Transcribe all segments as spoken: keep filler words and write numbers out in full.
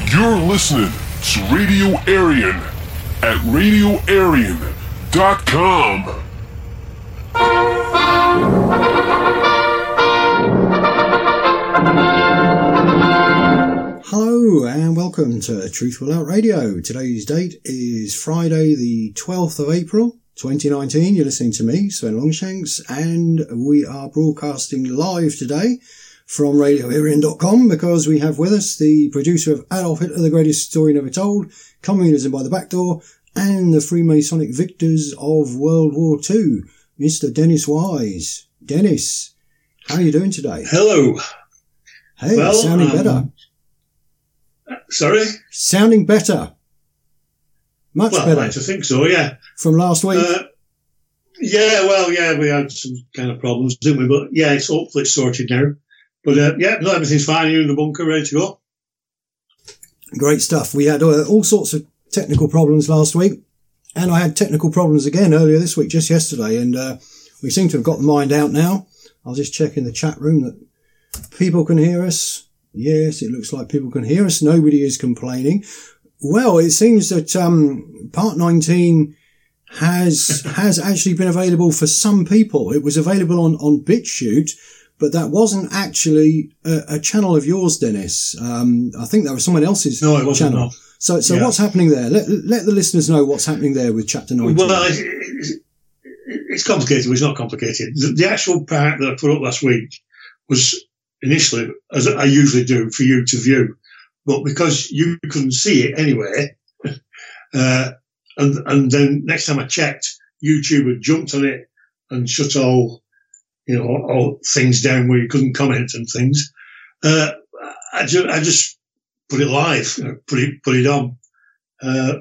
You're listening to Radio Aryan at radio aryan dot com. Hello and welcome to Truth Will Out Radio. Today's date is Friday the twelfth of April twenty nineteen. You're listening to me, Sven Longshanks, and we are broadcasting live today from radio aryan dot com because we have with us the producer of Adolf Hitler, the greatest story never told, Communism by the Back Door, and the Freemasonic victors of World War Two, Mister Dennis Wise. Dennis, how are you doing today? Hello. Hey, well, sounding um, better. Sorry? Sounding better. Much well, better. I like to think so, yeah. From last week? Uh, yeah, well, yeah, we had some kind of problems, didn't we? But yeah, it's hopefully it's sorted now. But uh, yeah, no, everything's fine. You're in the bunker, ready to go. Great stuff. We had uh, all sorts of technical problems last week, and I had technical problems again earlier this week, just yesterday, and uh, we seem to have got the mind out now. I'll just check in the chat room that people can hear us. Yes, it looks like people can hear us. Nobody is complaining. Well, it seems that um, Part nineteen has has actually been available for some people. It was available on, on BitChute, but that wasn't actually a, a channel of yours, Dennis. Um, I think that was someone else's no, it wasn't, channel. No. So, so yeah. what's happening there? Let, let the listeners know what's happening there with Chapter nineteen. Well, it's, it's complicated, but it's not complicated. The, the actual part that I put up last week was initially, as I usually do, for you to view. But because you couldn't see it anyway, uh, and, and then next time I checked, YouTube had jumped on it and shut all, you know, all things down where you couldn't comment and things. Uh, I, ju- I just put it live, you know, put it, put it on. Uh,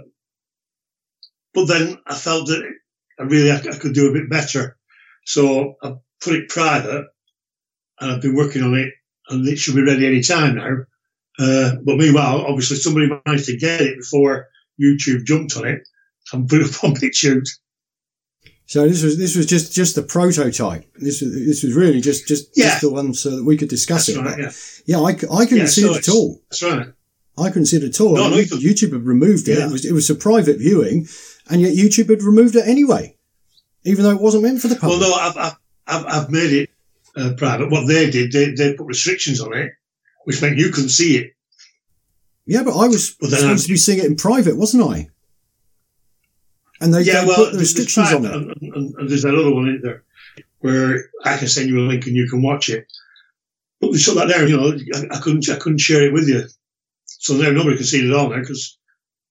but then I felt that I really, I, I could do a bit better. So I put it private, and I've been working on it, and it should be ready any time now. Uh, but meanwhile, obviously somebody managed to get it before YouTube jumped on it and put it up on BitChute. So this was this was just, just the prototype. This was this was really just just, yeah. just the one so that we could discuss that's it. Right, but, yeah, yeah, I, I couldn't yeah, see so it at all. That's right. I couldn't see it at all. No, I mean, no, YouTube had removed it. Yeah. It was it was a private viewing, and yet YouTube had removed it anyway, even though it wasn't meant for the public. Well, no, I've I've I've, I've made it uh, private. What they did, they they put restrictions on it, which meant you couldn't see it. Yeah, but I was but supposed I'm, to be seeing it in private, wasn't I? And they, yeah, they well, put the restrictions on it. And, and, and there's another one in there where I can send you a link and you can watch it. But we shut that down. You know, I, I couldn't I couldn't share it with you, so now nobody can see it at all now because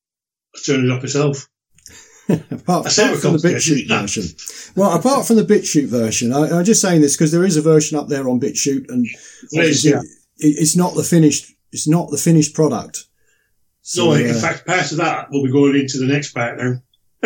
I turned it off myself. apart, apart from the BitChute yeah. version. Well, apart from the BitChute version, I, I'm just saying this because there is a version up there on BitChute, and is, yeah. it, it's not the finished. It's not the finished product. So, no, in uh, fact, part of that will be going into the next part now.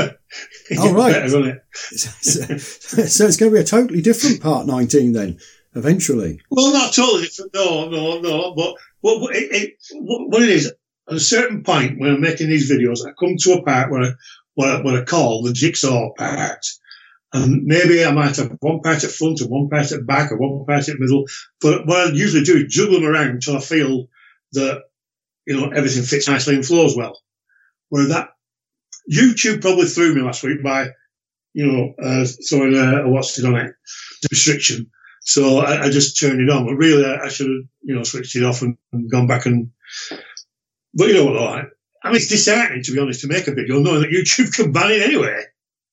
Oh, right. Better, isn't it? so, so it's going to be a totally different Part nineteen then, eventually. Well, not totally different. No, no, no. But what, what, it, it, what it is, at a certain point when I'm making these videos, I come to a part where I, what I, what I call the jigsaw part. And maybe I might have one part at front and one part at back or one part at middle. But what I usually do is juggle them around until I feel that, you know, everything fits nicely and flows well. Where that YouTube probably threw me last week by, you know, uh, throwing a, a what's it on it, restriction. So I, I just turned it on. But really, I, I should have, you know, switched it off and, and gone back and, but you know what, all right. I mean, it's disheartening, to be honest, to make a video knowing that YouTube can ban it anyway.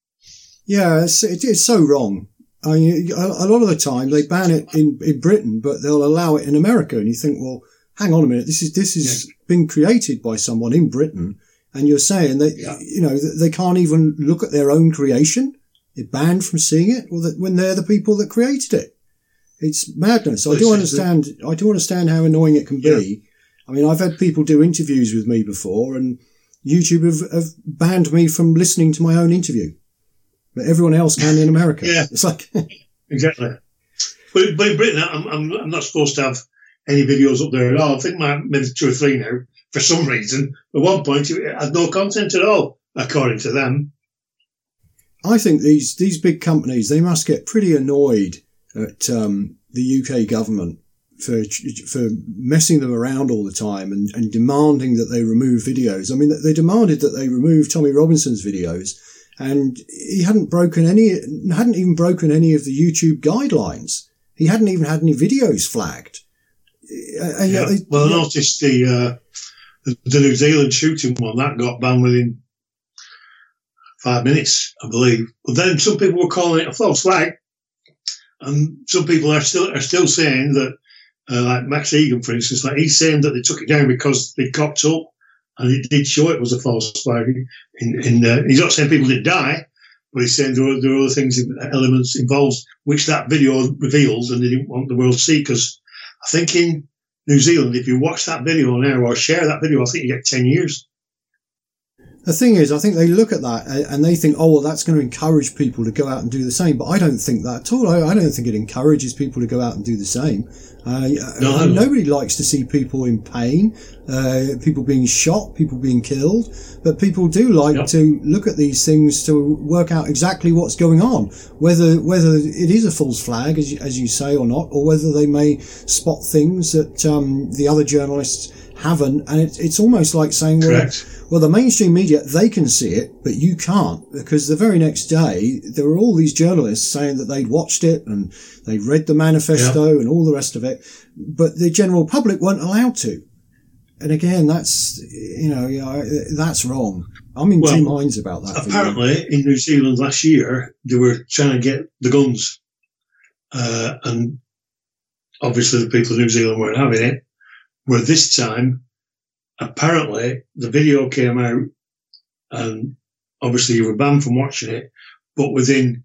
Yeah, it's, it, it's so wrong. I mean, a, a lot of the time they ban it in, in Britain, but they'll allow it in America. And you think, well, hang on a minute. This is, this is yeah. been created by someone in Britain. And you're saying that, yeah. you know, they can't even look at their own creation. They're banned from seeing it well, that, when they're the people that created it. It's madness. I do understand, I do understand how annoying it can be. Yeah. I mean, I've had people do interviews with me before and YouTube have, have banned me from listening to my own interview. But everyone else can in America. Yeah. It's like, exactly. But, but in Britain, I'm, I'm, I'm not supposed to have any videos up there at all. I think my, maybe two or three now, for some reason. At one point, it had no content at all, according to them. I think these, these big companies, they must get pretty annoyed at, um, the U K government for for messing them around all the time and, and demanding that they remove videos. I mean, they demanded that they remove Tommy Robinson's videos, and he hadn't broken any, hadn't even broken any of the YouTube guidelines. He hadn't even had any videos flagged. And yeah. yet, well, I noticed the, uh, the the New Zealand shooting one that got banned within five minutes, I believe. But then some people were calling it a false flag, and some people are still are still saying that. Uh, like Max Egan, for instance, like he's saying that they took it down because they copped up, and it did show it was a false flag. In, in uh, he's not saying people did die, but he's saying there were, there were other things, elements involved, which that video reveals, and they didn't want the world to see. Because I think in New Zealand, if you watch that video now or share that video, I think you get ten years. The thing is, I think they look at that and they think, oh, well, that's going to encourage people to go out and do the same. But I don't think that at all. I, I don't think it encourages people to go out and do the same. Uh, no, nobody likes to see people in pain, uh, people being shot, people being killed. But people do like yep. to look at these things to work out exactly what's going on, whether whether it is a false flag, as you, as you say, or not, or whether they may spot things that um, the other journalists haven't. And it, it's almost like saying, well, Correct. Well, the mainstream media, they can see it, but you can't, because the very next day, there were all these journalists saying that they'd watched it and they'd read the manifesto yeah. and all the rest of it, but the general public weren't allowed to. And again, that's, you know, that's wrong. I'm in well, two minds about that. Apparently, in New Zealand last year, they were trying to get the guns, uh, and obviously the people of New Zealand weren't having it, where this time, apparently, the video came out, and obviously you were banned from watching it, but within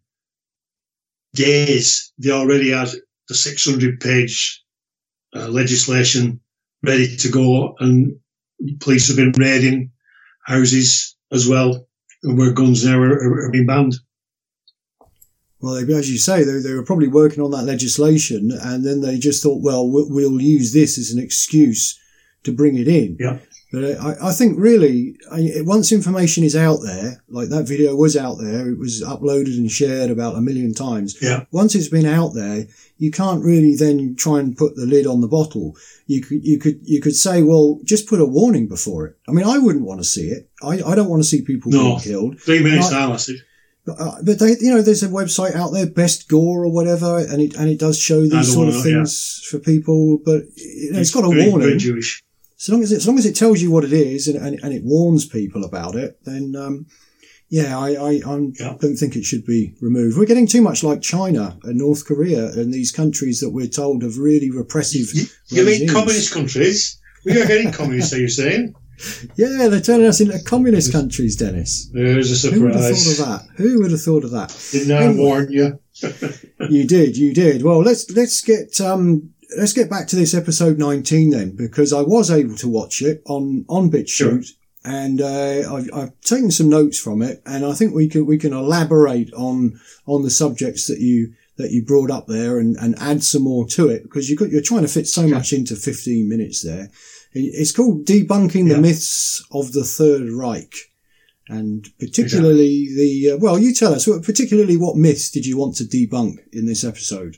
days, they already had the six hundred page uh, legislation ready to go, and police have been raiding houses as well, where guns now are, are being banned. Well, as you say, they, they were probably working on that legislation, and then they just thought, well, we'll use this as an excuse to bring it in. Yeah. But I, I think really, I, once information is out there, like that video was out there, it was uploaded and shared about a million times. Yeah. Once it's been out there, you can't really then try and put the lid on the bottle. You could, you could, you could say, well, just put a warning before it. I mean, I wouldn't want to see it. I, I don't want to see people no. being killed. Three minutes now, I see. But, uh, but they, you know, there's a website out there, Best Gore or whatever, and it and it does show these sort of know, things yeah. for people. But you know, it's, it's got a very, warning. Very Jewish. So long as it, as long as it tells you what it is and, and, and it warns people about it, then um, yeah, I I I'm, yeah. don't think it should be removed. We're getting too much like China and North Korea and these countries that we're told have really repressive. You, you mean communist countries? We are getting communist, are you saying? Yeah, they're turning us into communist countries, Dennis. There's a surprise. Who would have thought of that? Who would have thought of that? Didn't I anyway, warn you? You did, you did. Well, let's let's get um let's get back to this episode nineteen then, because I was able to watch it on on BitChute, sure. and uh, I've, I've taken some notes from it, and I think we can we can elaborate on on the subjects that you that you brought up there, and, and add some more to it, because you got you're trying to fit so okay. much into fifteen minutes there. It's called Debunking the yeah. Myths of the Third Reich. And particularly exactly. the, uh, well, you tell us, particularly what myths did you want to debunk in this episode?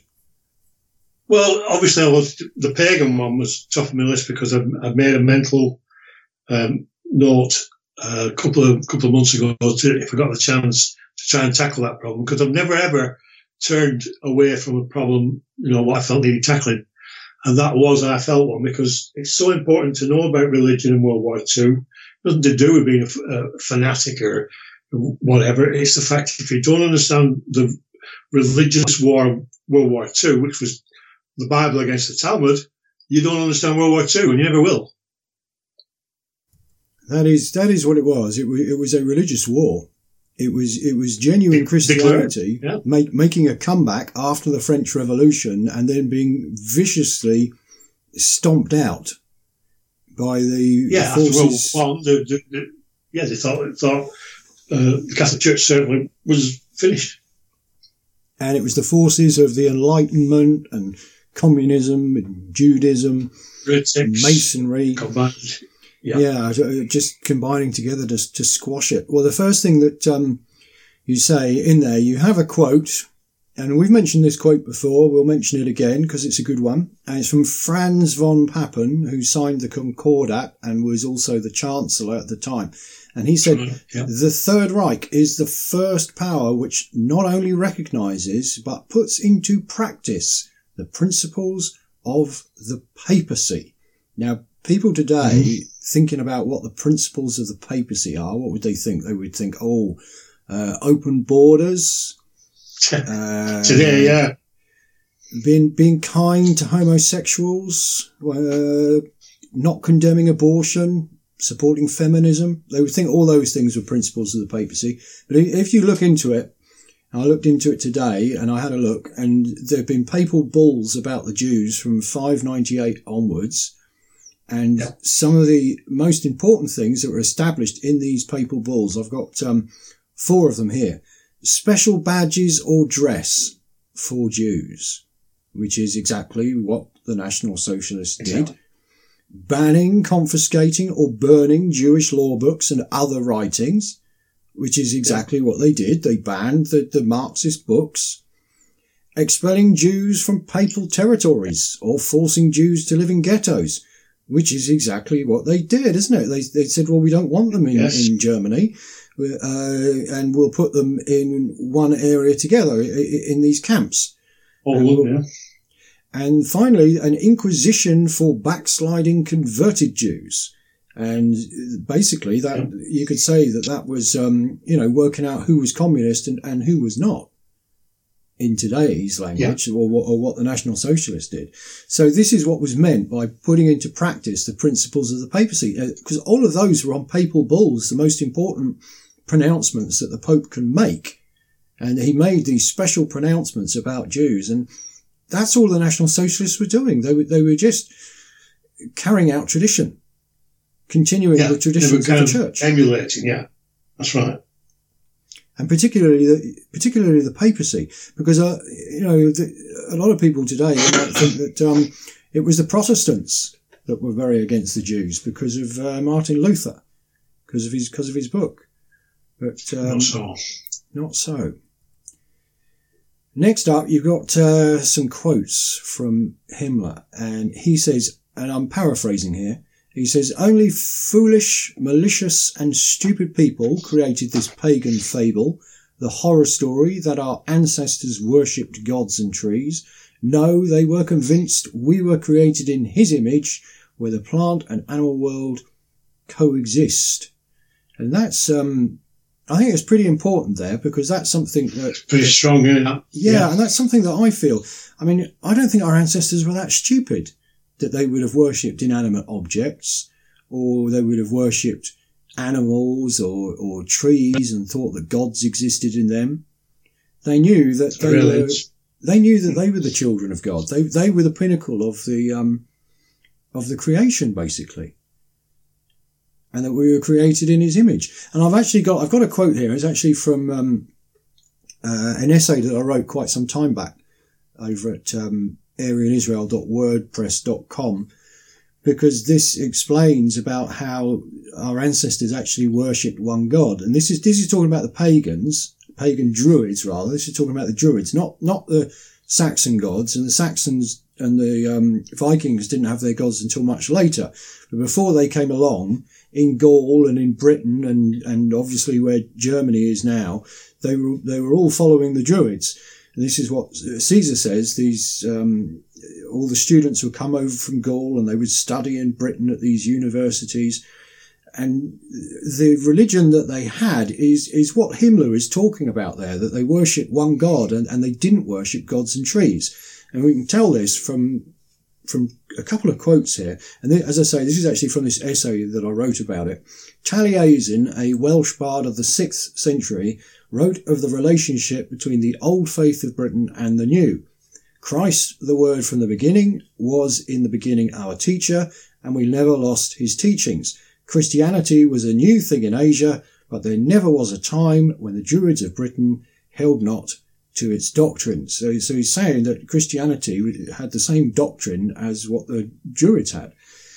Well, obviously I was, the pagan one was top of my list because I've, I've made a mental um, note uh, a couple of couple of months ago to, if I got the chance to try and tackle that problem, because I've never ever turned away from a problem, you know, what I felt needed tackling. And that was, I felt one, because it's so important to know about religion in World War Two. It nothing to do with being a, a fanatic or whatever. It's the fact if you don't understand the religious war of World War Two, which was the Bible against the Talmud, you don't understand World War Two, and you never will. That is that is what it was. It was, it was a religious war. It was it was genuine Christianity yeah. make, making a comeback after the French Revolution, and then being viciously stomped out by the yeah forces. After World War One, the, the, the, yeah, they thought thought uh, the Catholic Church certainly was finished, and it was the forces of the Enlightenment and communism and Judaism, and Masonry combined. Yeah. yeah, just combining together to, to squash it. Well, the first thing that um, you say in there, you have a quote, And we've mentioned this quote before. We'll mention it again because it's a good one. And it's from Franz von Papen, who signed the Concordat and was also the Chancellor at the time. And he said, yeah. The Third Reich is the first power which not only recognises but puts into practice the principles of the papacy. Now, people today mm. thinking about what the principles of the papacy are, what would they think? They would think, oh, uh, open borders. uh, today, yeah. Being, being kind to homosexuals, uh, not condemning abortion, supporting feminism. They would think all those things were principles of the papacy. But if you look into it, and I looked into it today and I had a look, and there have been papal bulls about the Jews from five ninety-eight onwards. And yeah. some of the most important things that were established in these papal bulls, I've got um, four of them here. Special badges or dress for Jews, which is exactly what the National Socialists did. Exactly. Banning, confiscating or burning Jewish law books and other writings, which is exactly yeah. what they did. They banned the, the Marxist books. Expelling Jews from papal territories or forcing Jews to live in ghettos, which is exactly what they did, isn't it? They they said, well, we don't want them in, yes. in Germany, uh, and we'll put them in one area together in these camps. Oh, and, we'll, yeah. and finally, an inquisition for backsliding converted Jews. And basically that, yeah. you could say that that was, um, you know, working out who was communist and, and who was not in today's language, yeah. or, or what the National Socialists did. So this is what was meant by putting into practice the principles of the papacy, because all of those were on papal bulls, the most important pronouncements that the Pope can make. And he made these special pronouncements about Jews, and that's all the National Socialists were doing. They were, they were just carrying out tradition, continuing yeah, the traditions of the church. Emulating, yeah. That's right. And particularly the, particularly the papacy, because, uh, you know, the, a lot of people today might think that, um, it was the Protestants that were very against the Jews because of, uh, Martin Luther, because of his, because of his book. But, um, not so. Not so. Next up, you've got, uh, some quotes from Himmler, and he says, and I'm paraphrasing here, he says, only foolish, malicious and stupid people created this pagan fable, the horror story that our ancestors worshipped gods and trees. No, they were convinced we were created in his image, where the plant and animal world coexist. And that's, um, I think it's pretty important there, because that's something that... Pretty strong, yeah. Yeah, yeah, and that's something that I feel. I mean, I don't think our ancestors were that stupid that they would have worshipped inanimate objects, or they would have worshipped animals or, or trees and thought that gods existed in them. They knew that they really? were, they knew that they were the children of God. They, they were the pinnacle of the, um, of the creation, basically. And that we were created in his image. And I've actually got, I've got a quote here. It's actually from, um, uh, an essay that I wrote quite some time back over at, um, aryan israel dot wordpress dot com, because this explains about how our ancestors actually worshipped one God. And this is, this is talking about the pagans, pagan druids rather. This is talking about the druids, not, not the Saxon gods. And the Saxons and the, um, Vikings didn't have their gods until much later. But before they came along, in Gaul and in Britain and, and obviously where Germany is now, they were, they were all following the druids. And this is what Caesar says. These, um, all the students would come over from Gaul and they would study in Britain at these universities. And the religion that they had is, is what Himmler is talking about there, that they worship one God and, and they didn't worship gods and trees. And we can tell this from, from a couple of quotes here. And then, as I say, this is actually from this essay that I wrote about it. Taliesin, a Welsh bard of the sixth century, wrote of the relationship between the old faith of Britain and the new. Christ, the word from the beginning, was in the beginning our teacher, and we never lost his teachings. Christianity was a new thing in Asia, but there never was a time when the Druids of Britain held not to its doctrines. So, so he's saying that Christianity had the same doctrine as what the Druids had.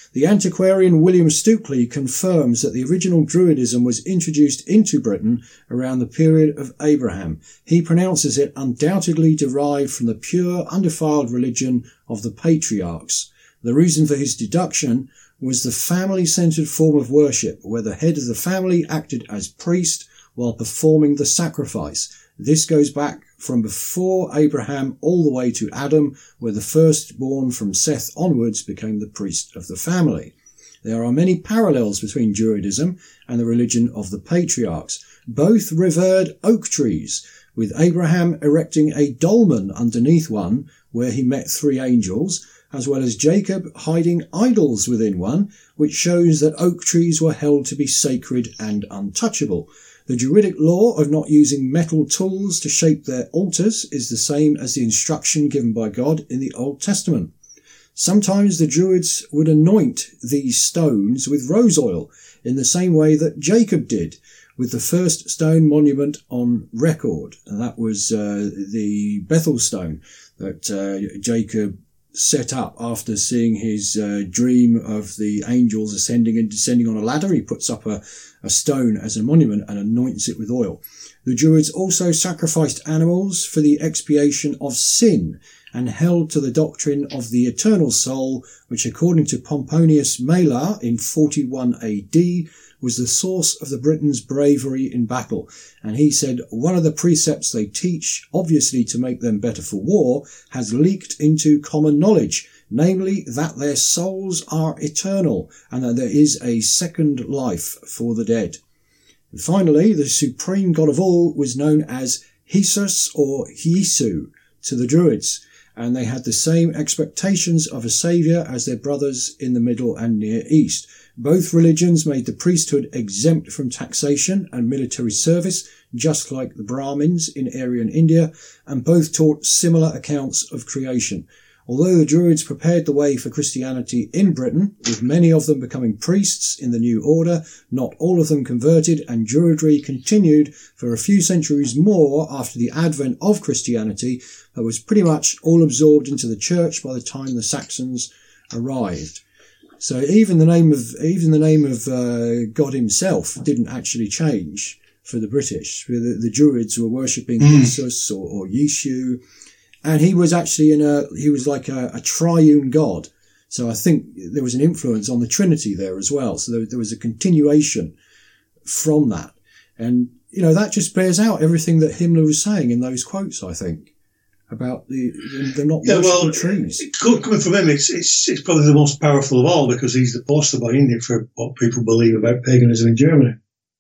The antiquarian William Stukeley confirms that the original Druidism was introduced into Britain around the period of Abraham. He pronounces it undoubtedly derived from the pure, undefiled religion of the patriarchs. The reason for his deduction was the family-centered form of worship, where the head of the family acted as priest while performing the sacrifice. This goes back from before Abraham all the way to Adam, where the firstborn from Seth onwards became the priest of the family. There are many parallels between Druidism and the religion of the patriarchs. Both revered oak trees, with Abraham erecting a dolmen underneath one where he met three angels, as well as Jacob hiding idols within one, which shows that oak trees were held to be sacred and untouchable. The Druidic law of not using metal tools to shape their altars is the same as the instruction given by God in the Old Testament. Sometimes the Druids would anoint these stones with rose oil in the same way that Jacob did with the first stone monument on record. And that was uh, the Bethel stone that uh, Jacob set up after seeing his uh, dream of the angels ascending and descending on a ladder. He puts up a, a stone as a monument and anoints it with oil. The Druids also sacrificed animals for the expiation of sin and held to the doctrine of the eternal soul, which according to Pomponius Mela in forty-one A D was the source of the Britons' bravery in battle. And he said, one of the precepts they teach, obviously to make them better for war, has leaked into common knowledge, namely that their souls are eternal and that there is a second life for the dead. And finally, the supreme god of all was known as Hesus or Hisu to the Druids, and they had the same expectations of a saviour as their brothers in the Middle and Near East. Both religions made the priesthood exempt from taxation and military service, just like the Brahmins in Aryan India, and both taught similar accounts of creation. Although the Druids prepared the way for Christianity in Britain, with many of them becoming priests in the new order, not all of them converted, and Druidry continued for a few centuries more after the advent of Christianity, but was pretty much all absorbed into the church by the time the Saxons arrived. So even the name of even the name of uh, God himself didn't actually change for the British. The, the Druids were worshipping mm. Jesus or, or Yeshu, and he was actually in a he was like a, a triune God. So I think there was an influence on the Trinity there as well. So there, there was a continuation from that, and you know that just bears out everything that Himmler was saying in those quotes. I think. About the they're not yeah, well, trees. Coming from him, it's, it's it's probably the most powerful of all because he's the poster boy, isn't he, for what people believe about paganism in Germany.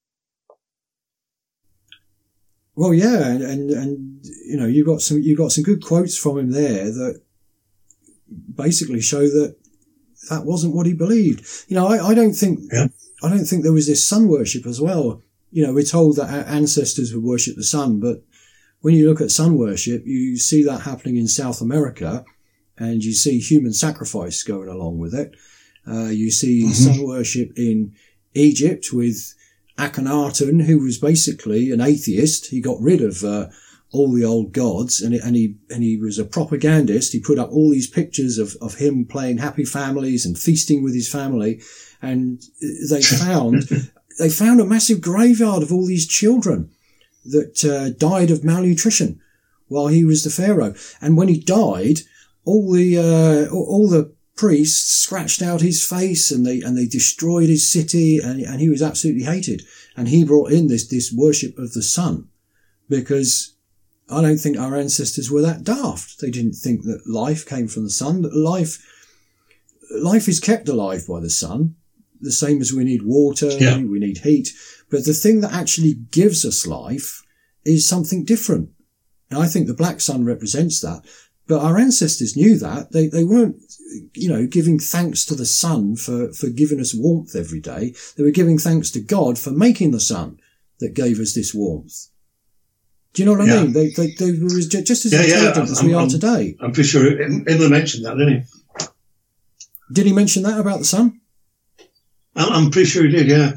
Well, yeah, and, and and you know you got some you got some good quotes from him there that basically show that that wasn't what he believed. You know, I, I don't think yeah. I don't think there was this sun worship as well. You know, we're told that our ancestors would worship the sun, but when you look at sun worship, you see that happening in South America, and you see human sacrifice going along with it. Uh, you see mm-hmm. sun worship in Egypt with Akhenaten, who was basically an atheist. He got rid of uh, all the old gods, and, it, and he and he was a propagandist. He put up all these pictures of, of him playing happy families and feasting with his family, and they found they found a massive graveyard of all these children that uh, died of malnutrition while he was the pharaoh. And when he died, all the uh, all the priests scratched out his face, and they and they destroyed his city, and and he was absolutely hated. And he brought in this this worship of the sun, because I don't think our ancestors were that daft. They didn't think that life came from the sun. That life life is kept alive by the sun, the same as we need water, yeah. we need heat. But the thing that actually gives us life is something different. And I think the black sun represents that. But our ancestors knew that. They they weren't, you know, giving thanks to the sun for, for giving us warmth every day. They were giving thanks to God for making the sun that gave us this warmth. Do you know what I yeah. mean? They, they they were just as yeah, intelligent yeah. as I'm, we are I'm, today. I'm pretty sure Himmler mentioned that, didn't he? Did he mention that about the sun? I'm, I'm pretty sure he did, yeah.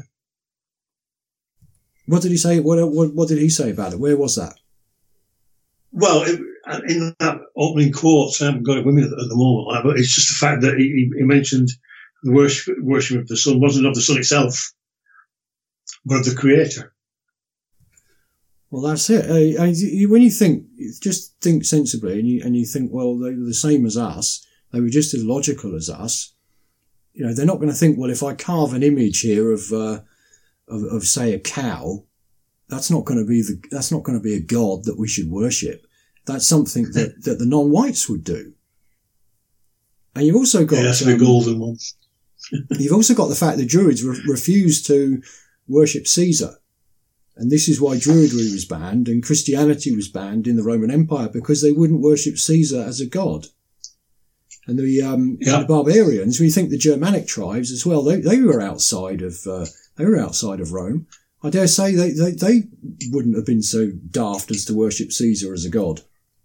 What did he say? What, what what did he say about it? Where was that? Well, it, in that opening quote, I haven't got it with me at the moment, but it's just the fact that he, he mentioned the worship, worship of the sun wasn't of the sun itself, but of the Creator. Well, that's it. I, I, when you think, just think sensibly, and you and you think, well, they were the same as us. They were just as logical as us. You know, they're not going to think, well, if I carve an image here of, uh, of, of say, a cow, that's not going to be the that's not going to be a god that we should worship. That's something that, that the non-whites would do. And you've also got yeah, that's um, the golden one. You've also got the fact that Druids re- refused to worship Caesar. And this is why Druidry was banned and Christianity was banned in the Roman Empire, because they wouldn't worship Caesar as a god. And the, um, yeah. the barbarians, we think the Germanic tribes as well, they, they were outside of, uh, they were outside of Rome. I dare say they, they, they wouldn't have been so daft as to worship Caesar as a god.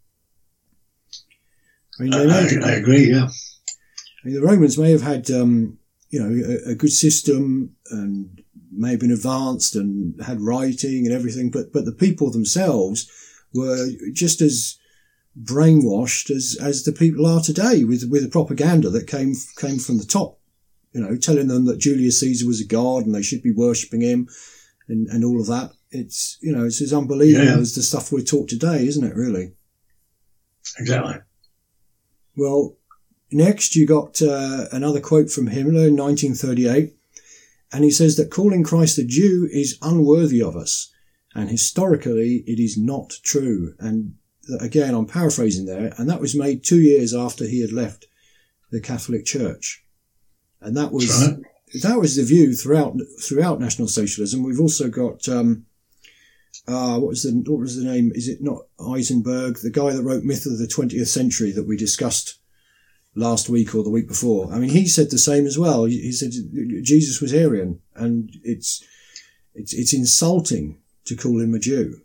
I mean, they I, may, I agree, yeah. I mean, the Romans may have had, um, you know, a, a good system and may have been advanced and had writing and everything, but, but the people themselves were just as brainwashed as, as the people are today with, with the propaganda that came, came from the top, you know, telling them that Julius Caesar was a god and they should be worshipping him and, and all of that. It's, you know, it's as unbelievable yeah. as the stuff we're taught today, isn't it, really? Exactly. Well, next you got uh, another quote from Himmler in nineteen thirty-eight, and he says that calling Christ a Jew is unworthy of us, and historically it is not true. And again, I'm paraphrasing there, and that was made two years after he had left the Catholic Church, and that was right. that was the view throughout throughout National Socialism. We've also got um, uh, what was the what was the name? Is it not Heisenberg, the guy that wrote Myth of the twentieth Century that we discussed last week or the week before? I mean, he said the same as well. He said Jesus was Aryan, and it's it's it's insulting to call him a Jew.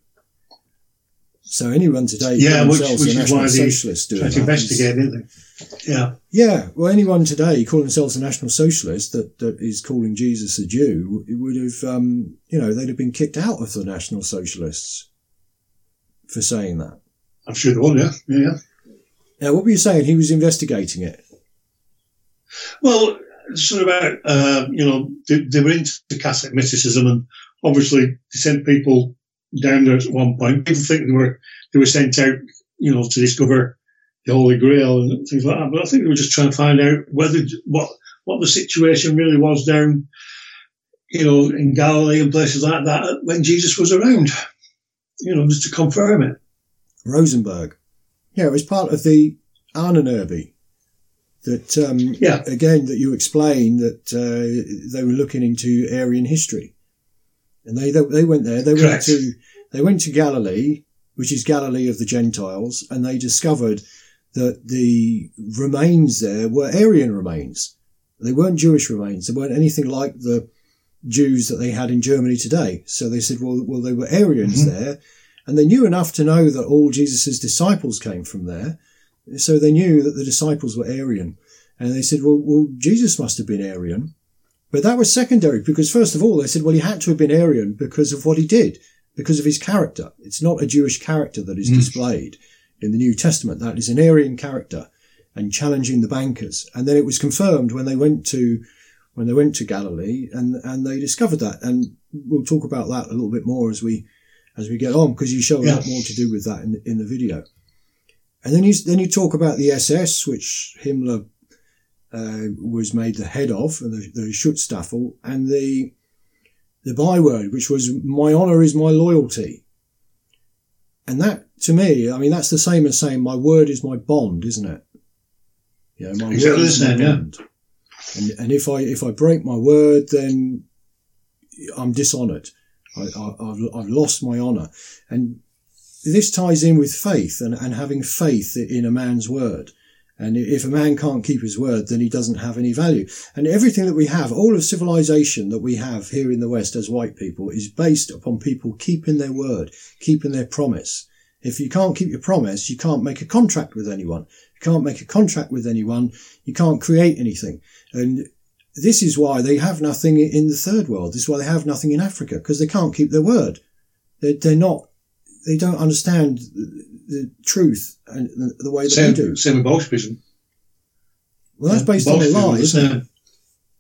So anyone today, yeah, which, themselves which a is why national they socialist, doing try to that investigate, is, isn't they? Yeah, yeah. Well, anyone today calling themselves a national socialist that, that is calling Jesus a Jew, it would have, um, you know, they'd have been kicked out of the National Socialists for saying that. I'm sure they would. Yeah, yeah. Now, what were you saying? He was investigating it. Well, sort of about, uh, you know, they, they were into Catholic mysticism, and obviously they sent people down there at one point. People think they were they were sent out, you know, to discover the Holy Grail and things like that. But I think they were just trying to find out whether what what the situation really was down, you know, in Galilee and places like that when Jesus was around. You know, just to confirm it. Rosenberg, yeah, it was part of the Ahnenerbe. That, um, yeah. again, that you explained that, uh, they were looking into Aryan history. And they, they, they went there, they Correct. went to, they went to Galilee, which is Galilee of the Gentiles, and they discovered that the remains there were Aryan remains. They weren't Jewish remains. They weren't anything like the Jews that they had in Germany today. So they said, well, well, they were Aryans mm-hmm. there. And they knew enough to know that all Jesus' disciples came from there. So they knew that the disciples were Aryan. And they said, well, well, Jesus must have been Aryan. But that was secondary because, first of all, they said, well, he had to have been Aryan because of what he did, because of his character. It's not a Jewish character that is mm. displayed in the New Testament. That is an Aryan character and challenging the bankers. And then it was confirmed when they went to, when they went to Galilee and, and they discovered that. And we'll talk about that a little bit more as we, as we get on, because you show a yeah. lot more to do with that in the, in the video. And then you, then you talk about the S S, which Himmler, uh, was made the head of, and the, the Schutzstaffel, and the, the byword, which was, my honour is my loyalty. And that, to me, I mean, that's the same as saying my word is my bond, isn't it? You know, my exactly word is my yeah. bond. And, and if I, if I break my word, then I'm dishonoured. I, I, I've, I've lost my honour. And this ties in with faith and, and having faith in a man's word. And if a man can't keep his word, then he doesn't have any value. And everything that we have, all of civilization that we have here in the West as white people is based upon people keeping their word, keeping their promise. If you can't keep your promise, you can't make a contract with anyone. You can't make a contract with anyone. You can't create anything. And this is why they have nothing in the third world. This is why they have nothing in Africa, because they can't keep their word. They're, they're not, they don't understand the, the truth and the, the way that same, we do. Same with Bolshevism. Well, that's based on a lie, isn't it?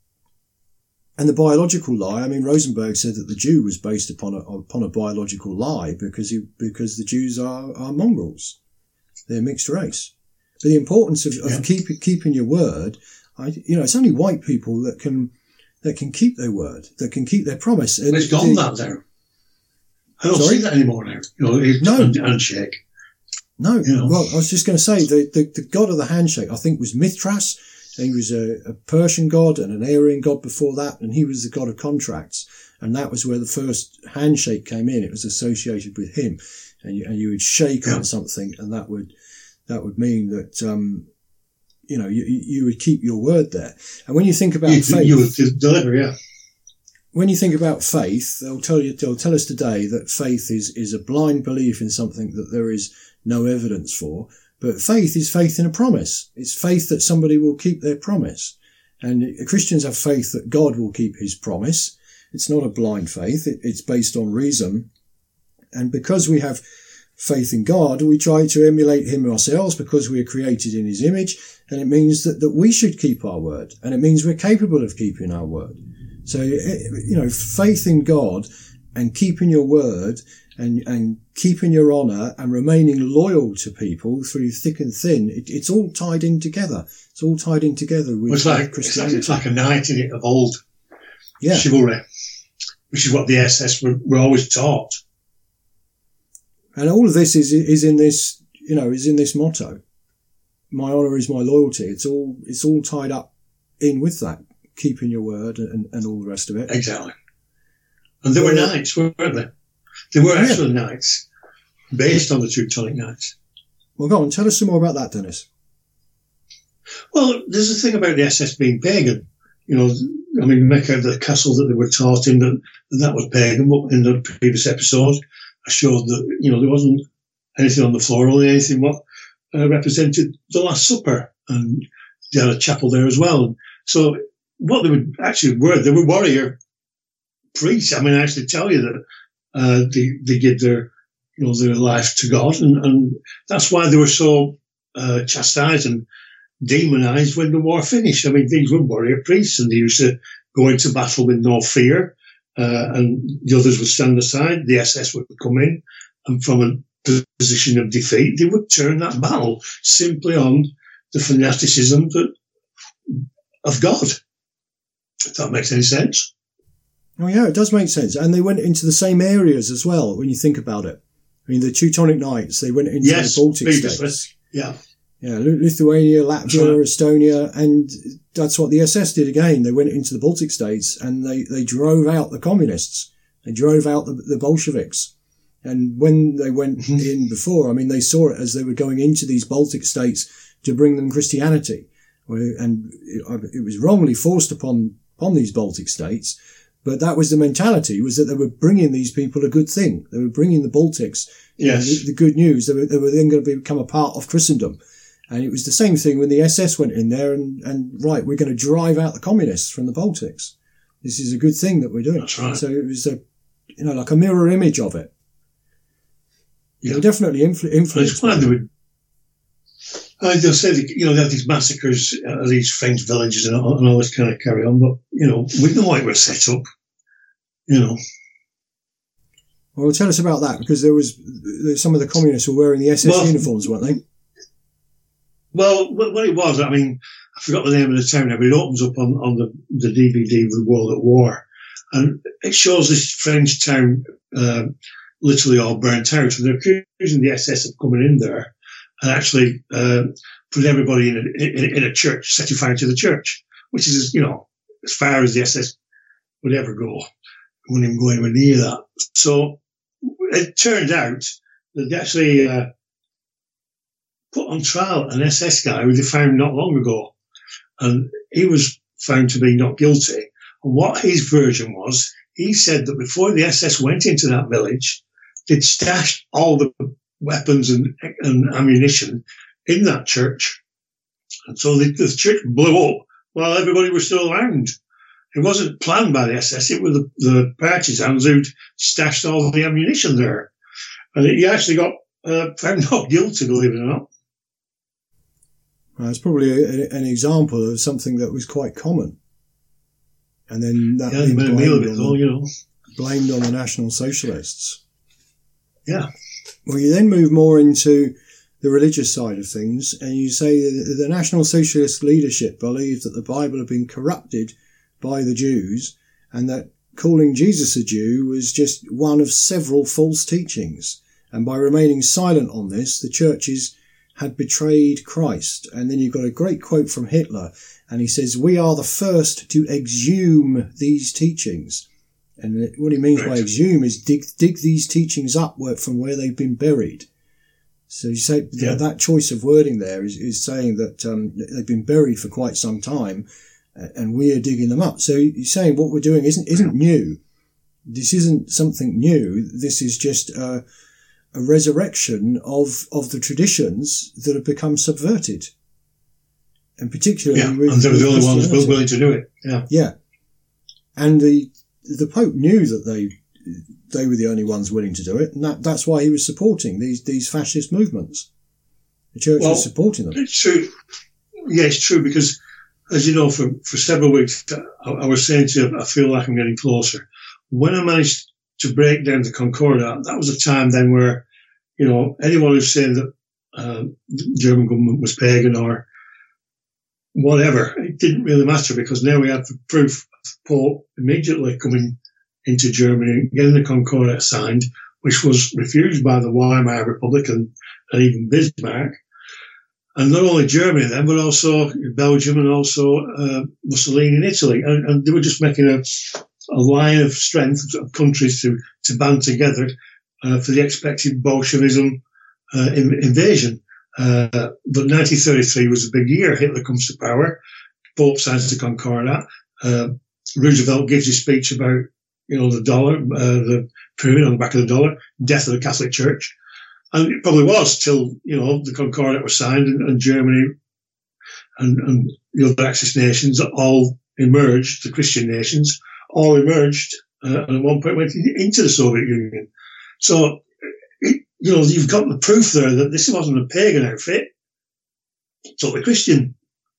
And the biological lie, I mean, Rosenberg said that the Jew was based upon a, upon a biological lie because he, because the Jews are, are mongrels. They're mixed race. But the importance of, yeah. of keep, keeping your word, I, you know, it's only white people that can, that can keep their word, that can keep their promise. And it's gone the, that now. I don't sorry? see that anymore now. You know, it's no. handshake. No. You know. Well, I was just going to say the, the, the god of the handshake, I think, was Mithras. He was a, a Persian god and an Aryan god before that, and he was the god of contracts. And that was where the first handshake came in. It was associated with him, and you, and you would shake yeah. on something, and that would that would mean that um, you know you you would keep your word there. And when you think about you, faith, you would deliver, yeah. When you think about faith, they'll tell you they'll tell us today that faith is is a blind belief in something that there is no evidence for. But faith is faith in a promise. It's faith that somebody will keep their promise. And Christians have faith that God will keep his promise. It's not a blind faith. It, it's based on reason. And because we have faith in God, we try to emulate him ourselves because we are created in his image. And it means that, that we should keep our word. And it means we're capable of keeping our word. So, you know, faith in God and keeping your word and, and keeping your honour and remaining loyal to people through thick and thin, it, it's all tied in together. It's all tied in together with it's like, Christianity. It's like, it's like a knight in it of old yeah. chivalry, which is what the S S were, were always taught. And all of this is is in this, you know, is in this motto. My honour is my loyalty. It's all it's all tied up in with that, keeping your word and, and all the rest of it. Exactly. And there well, were knights, weren't there? There were actual yeah. knights based on the Teutonic Knights. Well, go on, tell us some more about that, Dennis. Well, there's a thing about the S S being pagan. You know, I mean, Mecca, the castle that they were taught in, that, that was pagan. But in the previous episode, I showed that, you know, there wasn't anything on the floor, only anything what uh, represented the Last Supper. And they had a chapel there as well. So what they would actually were, they were warrior priests. I mean, I actually tell you that uh, they, they give their, you know, their life to God. And, and that's why they were so uh, chastised and demonized when the war finished. I mean, these were warrior priests and they used to go into battle with no fear. Uh, and the others would stand aside. The S S would come in, and from a position of defeat, they would turn that battle simply on the fanaticism that, of God. If that makes any sense. Oh yeah, it does make sense. And they went into the same areas as well, when you think about it. I mean, the Teutonic Knights, they went into yes, the Baltic previously. states. Yeah. Yeah, Lithuania, Latvia, right. Estonia, and that's what the S S did again. They went into the Baltic states and they, they drove out the communists. They drove out the, the Bolsheviks. And when they went mm-hmm. in before, I mean, they saw it as they were going into these Baltic states to bring them Christianity. And it, it was wrongly forced upon, upon these Baltic states. But that was the mentality, was that they were bringing these people a good thing. They were bringing the Baltics yes. the, the good news. They were, they were then going to become a part of Christendom. And it was the same thing when the S S went in there and, and right, we're going to drive out the communists from the Baltics. This is a good thing that we're doing. That's right. So it was a, you know, like a mirror image of it. Yeah. They were definitely influ- influenced. Well, they would, uh, they'll say, that, you know, they have these massacres at these French villages and all, and all this kind of carry on, but, you know, we know why it was set up, you know. Well, tell us about that, because there was, some of the communists were wearing the S S well, uniforms, weren't they? Well, what it was, I mean, I forgot the name of the town now, but it opens up on, on the, the D V D of the World at War. And it shows this French town uh, literally all burnt out. And they're accusing the S S of coming in there and actually uh, put everybody in a, in, in a church, setting fire to the church, which is, you know, as far as the S S would ever go. I wouldn't even go anywhere near that. So it turned out that they actually uh, put on trial an S S guy who they found not long ago. And he was found to be not guilty. And what his version was, he said that before the S S went into that village, they'd stashed all the weapons and, and ammunition in that church. And so the, the church blew up while everybody was still around. It wasn't planned by the S S. It was the, the partisans who'd stashed all the ammunition there. And he actually got uh, found not guilty, believe it or not. Well, it's probably a, an example of something that was quite common. And then that yeah, being made a meal of it, though, you know. blamed on the National Socialists. Yeah. Well, you then move more into the religious side of things, and you say that the National Socialist leadership believed that the Bible had been corrupted by the Jews, and that calling Jesus a Jew was just one of several false teachings. And by remaining silent on this, the churches had betrayed Christ. And then you've got a great quote from Hitler, and he says, "We are the first to exhume these teachings." And what he means by exhume is dig, dig these teachings up from where they've been buried. So you say yeah. that choice of wording there is, is saying that um, they've been buried for quite some time, and we are digging them up. So you're saying what we're doing isn't isn't new. This isn't something new. This is just a, a resurrection of of the traditions that have become subverted, and particularly yeah, with, and they were the only ones Christianity. willing to do it. Yeah, yeah, and the the Pope knew that they they were the only ones willing to do it, and that, that's why he was supporting these these fascist movements. The church well, was supporting them. It's true. Yeah, it's true because, as you know, for, for several weeks, I, I was saying to you, I feel like I'm getting closer. When I managed to break down the Concordat, that was a time then where, you know, anyone who's saying that uh, the German government was pagan or whatever, it didn't really matter because now we had the proof of Pope immediately coming into Germany and getting the Concordat signed, which was refused by the Weimar Republic and, and even Bismarck. And not only Germany then, but also Belgium and also uh, Mussolini in Italy. And, and they were just making a, a line of strength of countries to, to band together uh, for the expected Bolshevism uh, in, invasion. Uh, but nineteen thirty-three was a big year. Hitler comes to power. Pope signs the Concordat. Uh, Roosevelt gives his speech about, you know, the dollar, uh, the pyramid on the back of the dollar, death of the Catholic Church. And it probably was till, you know, the Concordat was signed and, and Germany and, and the other Axis nations all emerged, the Christian nations, all emerged uh, and at one point went into the Soviet Union. So, it, you know, you've got the proof there that this wasn't a pagan outfit. It's totally Christian.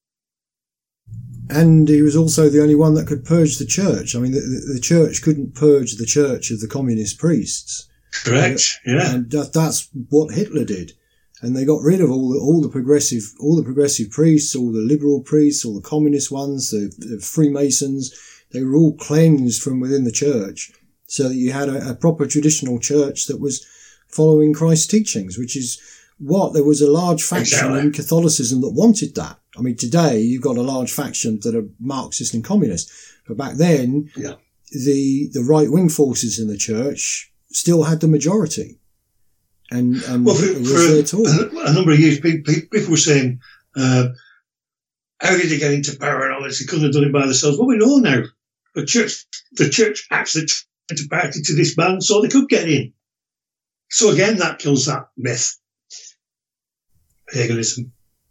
And he was also the only one that could purge the church. I mean, the, the, the church couldn't purge the church of the communist priests. Correct. Uh, yeah. And that, that's what Hitler did. And they got rid of all the, all the progressive, all the progressive priests, all the liberal priests, all the communist ones, the, the Freemasons. They were all cleansed from within the church so that you had a, a proper traditional church that was following Christ's teachings, which is what there was a large faction exactly. in Catholicism that wanted that. I mean, today you've got a large faction that are Marxist and communist. But back then, yeah. the, the right-wing forces in the church still had the majority. And, and well, for, it was for there at all. A, a number of years, people, people were saying, uh, how did they get into power and all this? They couldn't have done it by themselves. Well, we know now. The church, the church actually tried to party to this band so they could get in. So again, that kills that myth. Paganism.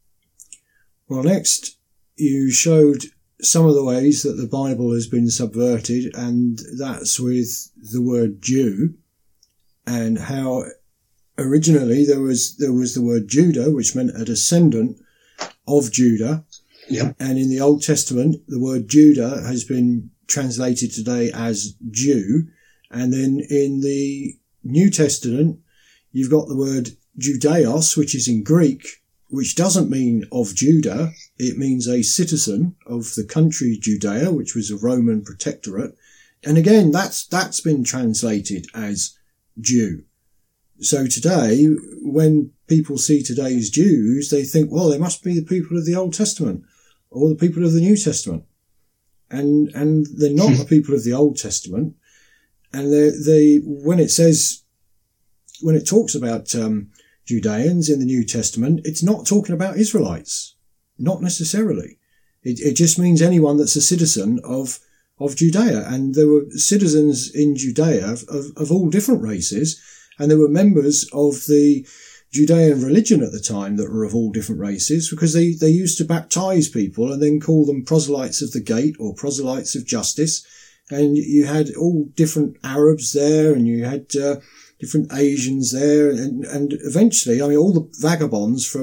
Well, next, you showed some of the ways that the Bible has been subverted, and that's with the word Jew, and how originally there was there was the word Judah, which meant a descendant of Judah. Yeah. And in the Old Testament, the word Judah has been translated today as Jew. And then in the New Testament, you've got the word Judaeos, which is in Greek, which doesn't mean of Judah. It means a citizen of the country Judea, which was a Roman protectorate. And again, that's, that's been translated as Jew. So today, when people see today's Jews, they think, well, they must be the people of the Old Testament or the people of the New Testament. And, and they're not the people of the Old Testament. And they, they, when it says, when it talks about, um, Judeans in the New Testament, it's not talking about Israelites. Not necessarily. It, it just means anyone that's a citizen of, of Judea. And there were citizens in Judea of, of, of all different races. And there were members of the Judean religion at the time that were of all different races, because they, they used to baptize people and then call them proselytes of the gate or proselytes of justice. And you had all different Arabs there, and you had uh, different Asians there. And, and eventually, I mean, all the vagabonds from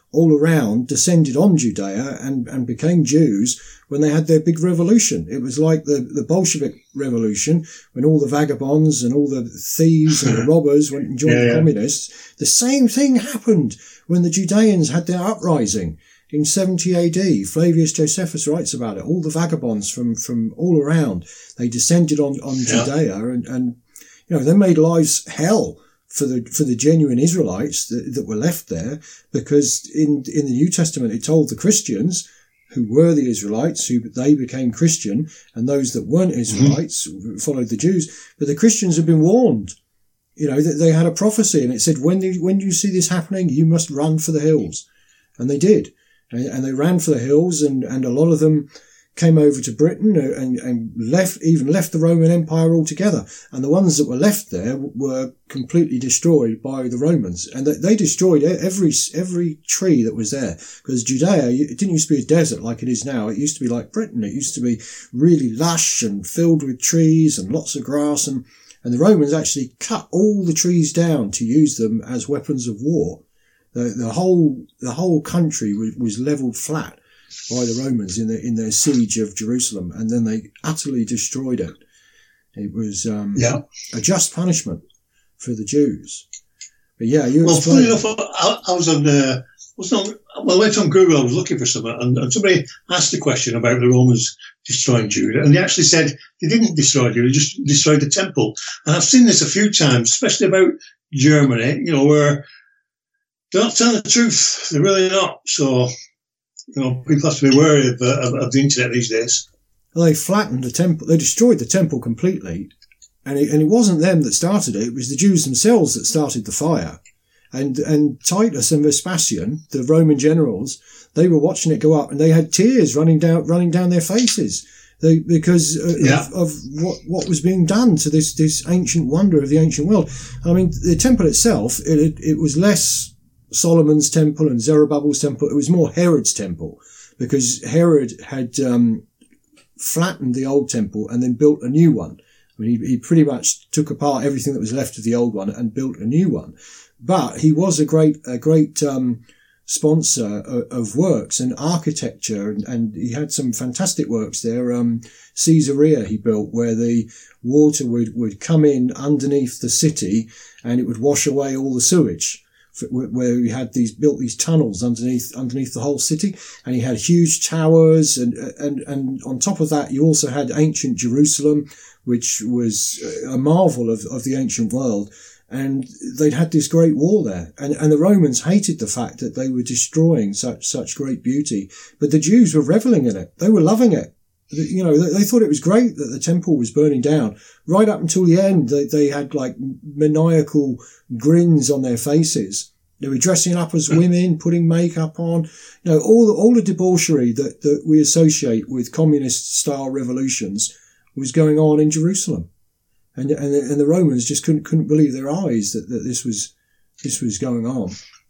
all around descended on Judea and, and became Jews when they had their big revolution. It was like the, the Bolshevik revolution, when all the vagabonds and all the thieves and the robbers went and joined yeah, the yeah. communists. The same thing happened when the Judeans had their uprising in seventy A D. Flavius Josephus writes about it. All the vagabonds from, from all around, they descended on, on Yeah. Judea and, and, you know, they made lives hell for the, for the genuine Israelites that, that were left there, because in, in the New Testament, it told the Christians who were the Israelites, who they became Christian, and those that weren't Israelites mm-hmm. followed the Jews. But the Christians had been warned, you know, that they had a prophecy, and it said, when you, when you see this happening, you must run for the hills. And they did. And, and they ran for the hills, and, and a lot of them came over to Britain and, and left, even left the Roman Empire altogether. And the ones that were left there were completely destroyed by the Romans. And they, they destroyed every, every tree that was there. Because Judea, it didn't used to be a desert like it is now. It used to be like Britain. It used to be really lush and filled with trees and lots of grass. And, and the Romans actually cut all the trees down to use them as weapons of war. The, the whole, the whole country was, was leveled flat by the Romans in their, in their siege of Jerusalem, and then they utterly destroyed it. It was, um, yeah. a just punishment for the Jews. But yeah, you Well, explained. funny enough, I, I was on, uh, was on, well, I went on Google, I was looking for something, and, and somebody asked a question about the Romans destroying Judah, and they actually said they didn't destroy Judah, they just destroyed the temple. And I've seen this a few times, especially about Germany, you know, where they're not telling the truth. They're really not. So, you know, people have to be wary of, uh, of, of the internet these days. Well, they flattened the temple. They destroyed the temple completely. And it, and it wasn't them that started it. It was the Jews themselves that started the fire. And, and Titus and Vespasian, the Roman generals, they were watching it go up, and they had tears running down, running down their faces. They, because uh, yeah. of, of what, what was being done to this, this ancient wonder of the ancient world. I mean, the temple itself, it, it, it was less Solomon's temple and Zerubbabel's temple. It was more Herod's temple, because Herod had um, flattened the old temple and then built a new one. I mean, he, he pretty much took apart everything that was left of the old one and built a new one. But he was a great, a great um, sponsor of, of works and architecture, and, and he had some fantastic works there. Um, Caesarea he built, where the water would, would come in underneath the city and it would wash away all the sewage. Where he had these, built these tunnels underneath, underneath the whole city, and he had huge towers, and, and, and on top of that, you also had ancient Jerusalem, which was a marvel of, of the ancient world. And they'd had this great wall there, and, and the Romans hated the fact that they were destroying such, such great beauty, but the Jews were reveling in it. They were loving it. You know, they, they thought it was great that the temple was burning down. Right up until the end, they, they had like maniacal grins on their faces. They were dressing up as women, putting makeup on. You know, all the, all the debauchery that, that we associate with communist style revolutions was going on in Jerusalem. And, and, and the Romans just couldn't, couldn't believe their eyes that, that this was, this was going on.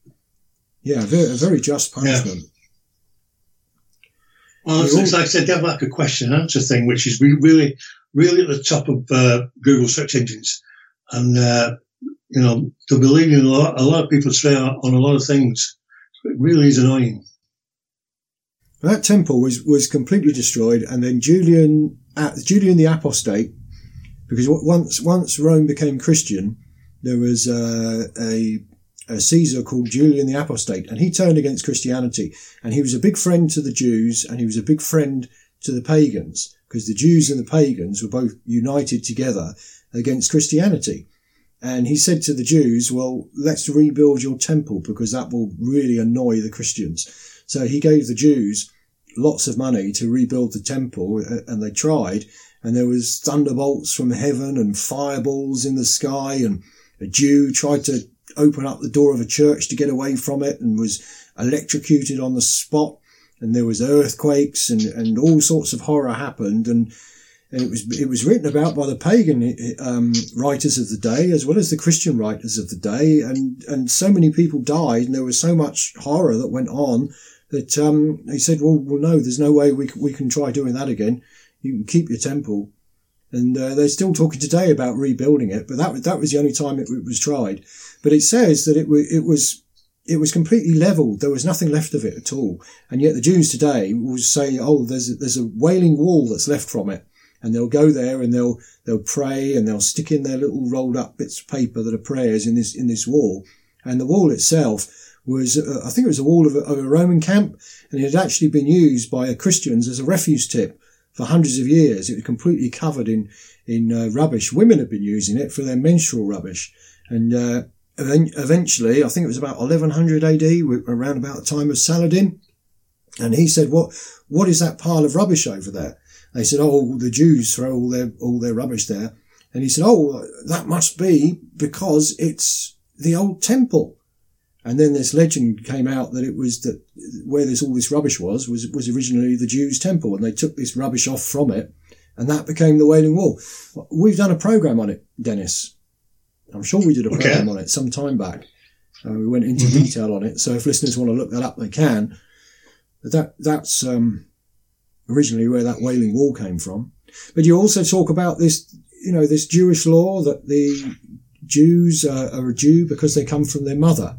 Yeah, a very, a very just punishment. Yeah. Well, it's, it's like I said, they have like a question and answer thing, which is really, really at the top of uh, Google search engines. And, uh, you know, they'll be leading a lot, a lot of people astray on, on a lot of things. So it really is annoying. That temple was, was completely destroyed, and then Julian, uh, Julian the Apostate, because once, once Rome became Christian, there was uh, a, a Caesar called Julian the Apostate, and he turned against Christianity, and he was a big friend to the Jews, and he was a big friend to the pagans, because the Jews and the pagans were both united together against Christianity. And he said to the Jews, well, let's rebuild your temple, because that will really annoy the Christians. So he gave the Jews lots of money to rebuild the temple, and they tried, and there was thunderbolts from heaven and fireballs in the sky, and a Jew tried to open up the door of a church to get away from it and was electrocuted on the spot, and there was earthquakes, and, and all sorts of horror happened, and And it was, it was written about by the pagan, um, writers of the day, as well as the Christian writers of the day. And, and so many people died, and there was so much horror that went on that, um, they said, well, well, no, there's no way we, we can try doing that again. You can keep your temple. And, uh, they're still talking today about rebuilding it, but that, that was the only time it, it was tried. But it says that it, w- it was it was completely leveled. There was nothing left of it at all. And yet the Jews today will say, oh, there's a, there's a Wailing Wall that's left from it. And they'll go there and they'll, they'll pray and they'll stick in their little rolled up bits of paper that are prayers in this, in this wall. And the wall itself was, uh, I think it was a wall of a, of a Roman camp, and it had actually been used by Christians as a refuse tip for hundreds of years. It was completely covered in, in uh, rubbish. Women had been using it for their menstrual rubbish. And, uh, eventually, I think it was about eleven hundred A D, around about the time of Saladin. And he said, what, what is that pile of rubbish over there? They said, oh, the Jews throw all their, all their rubbish there. And he said, oh, that must be because it's the old temple. And then this legend came out that it was that where this, all this rubbish was, was, was originally the Jews' temple. And they took this rubbish off from it, and that became the Wailing Wall. We've done a program on it, Dennis. I'm sure we did a program okay. on it some time back. Uh, we went into mm-hmm. detail on it. So if listeners want to look that up, they can. But that, that's, um, originally where that Wailing Wall came from. But you also talk about this, you know, this Jewish law that the Jews uh, are a Jew because they come from their mother.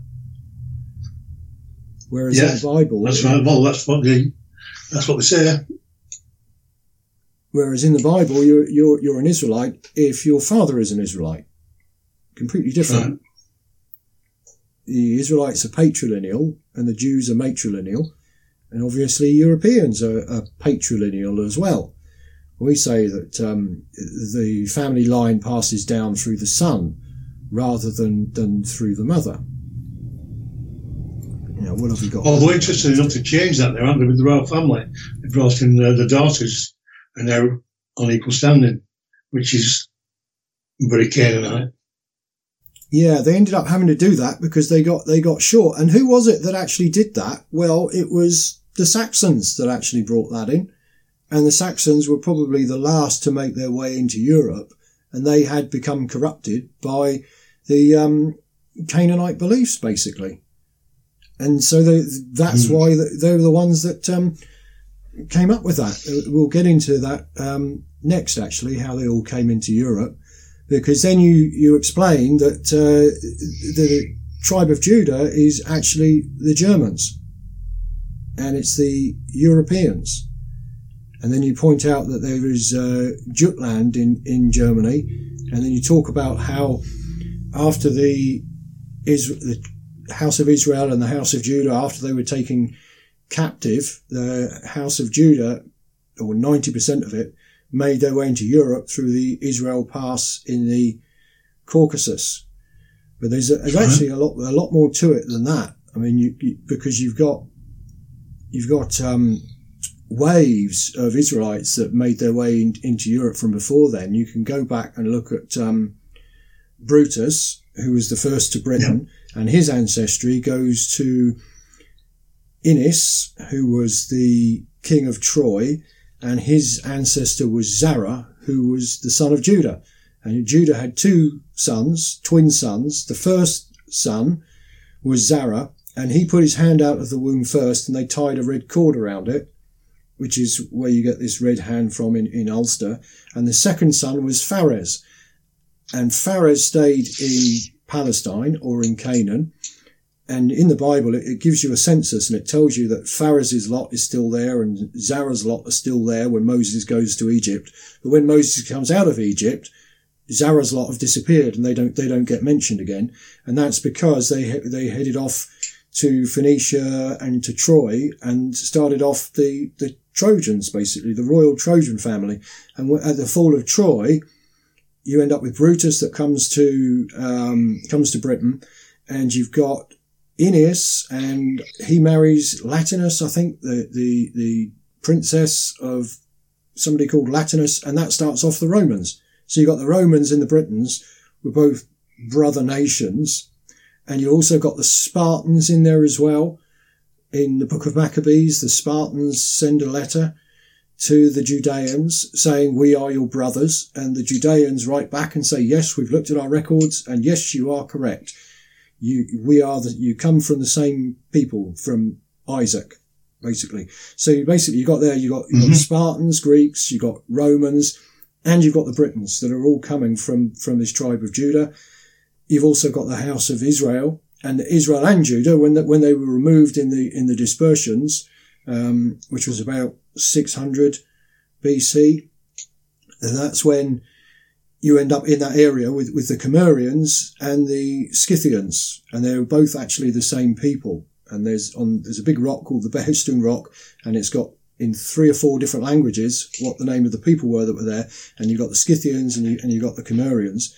Whereas yes, in the Bible, that's right. Well, that's what they, that's what they say. Whereas in the Bible, you're you're you're an Israelite if your father is an Israelite. Completely different. Right. The Israelites are patrilineal, and the Jews are matrilineal, and obviously Europeans are, are patrilineal as well. We say that um, the family line passes down through the son rather than than through the mother. Yeah, what have we got? Although interesting enough to change that there, aren't they, with the royal family? They brought in uh, the daughters, and they're on equal standing, which is very Canaanite. Yeah, they ended up having to do that because they got they got short. And who was it that actually did that? Well, it was the Saxons that actually brought that in. And the Saxons were probably the last to make their way into Europe, and they had become corrupted by the um, Canaanite beliefs, basically. And so they, that's mm. why they were the ones that um, came up with that. We'll get into that um, next, actually, how they all came into Europe, because then you, you explain that uh, the tribe of Judah is actually the Germans, and it's the Europeans. And then you point out that there is uh, Jutland in, in Germany, and then you talk about how after the, Is- the House of Israel and the House of Judah, after they were taken captive, the House of Judah, or ninety percent of it, made their way into Europe through the Israel Pass in the Caucasus. But there's, a, there's actually a lot, a lot more to it than that. I mean, you, you, because you've got, you've got, um, waves of Israelites that made their way in, into Europe from before then. You can go back and look at, um, Brutus, who was the first to Britain, yeah. and his ancestry goes to Innis, who was the king of Troy, and his ancestor was Zara, who was the son of Judah. And Judah had two sons, twin sons. The first son was Zara, and he put his hand out of the womb first, and they tied a red cord around it, which is where you get this red hand from in, in Ulster. And the second son was Phares. And Phares stayed in Palestine or in Canaan. And in the Bible, it, it gives you a census, and it tells you that Phares' lot is still there and Zara's lot are still there when Moses goes to Egypt. But when Moses comes out of Egypt, Zara's lot have disappeared, and they don't they don't get mentioned again. And that's because they they headed off to Phoenicia and to Troy and started off the the Trojans, basically the royal Trojan family. And at the fall of Troy, you end up with Brutus that comes to um comes to Britain, and you've got Innis, and he marries Latinus, I think, the, the, the princess of somebody called Latinus, and that starts off the Romans. So you've got the Romans and the Britons were both brother nations, and you also got the Spartans in there as well. In the Book of Maccabees, the Spartans send a letter to the Judeans saying, we are your brothers, and the Judeans write back and say, yes, we've looked at our records, and yes, you are correct. You, we are the, you come from the same people, from Isaac, basically. So you basically, you got there, you got, you mm-hmm. got Spartans, Greeks, you got Romans, and you've got the Britons that are all coming from, from this tribe of Judah. You've also got the House of Israel, and Israel and Judah, when the, when they were removed in the in the dispersions, um, which was about six hundred B C, and that's when you end up in that area with, with the Cimmerians and the Scythians, and they're both actually the same people. And there's on there's a big rock called the Behistun Rock, and it's got in three or four different languages what the name of the people were that were there. And you've got the Scythians and you and you got the Cimmerians,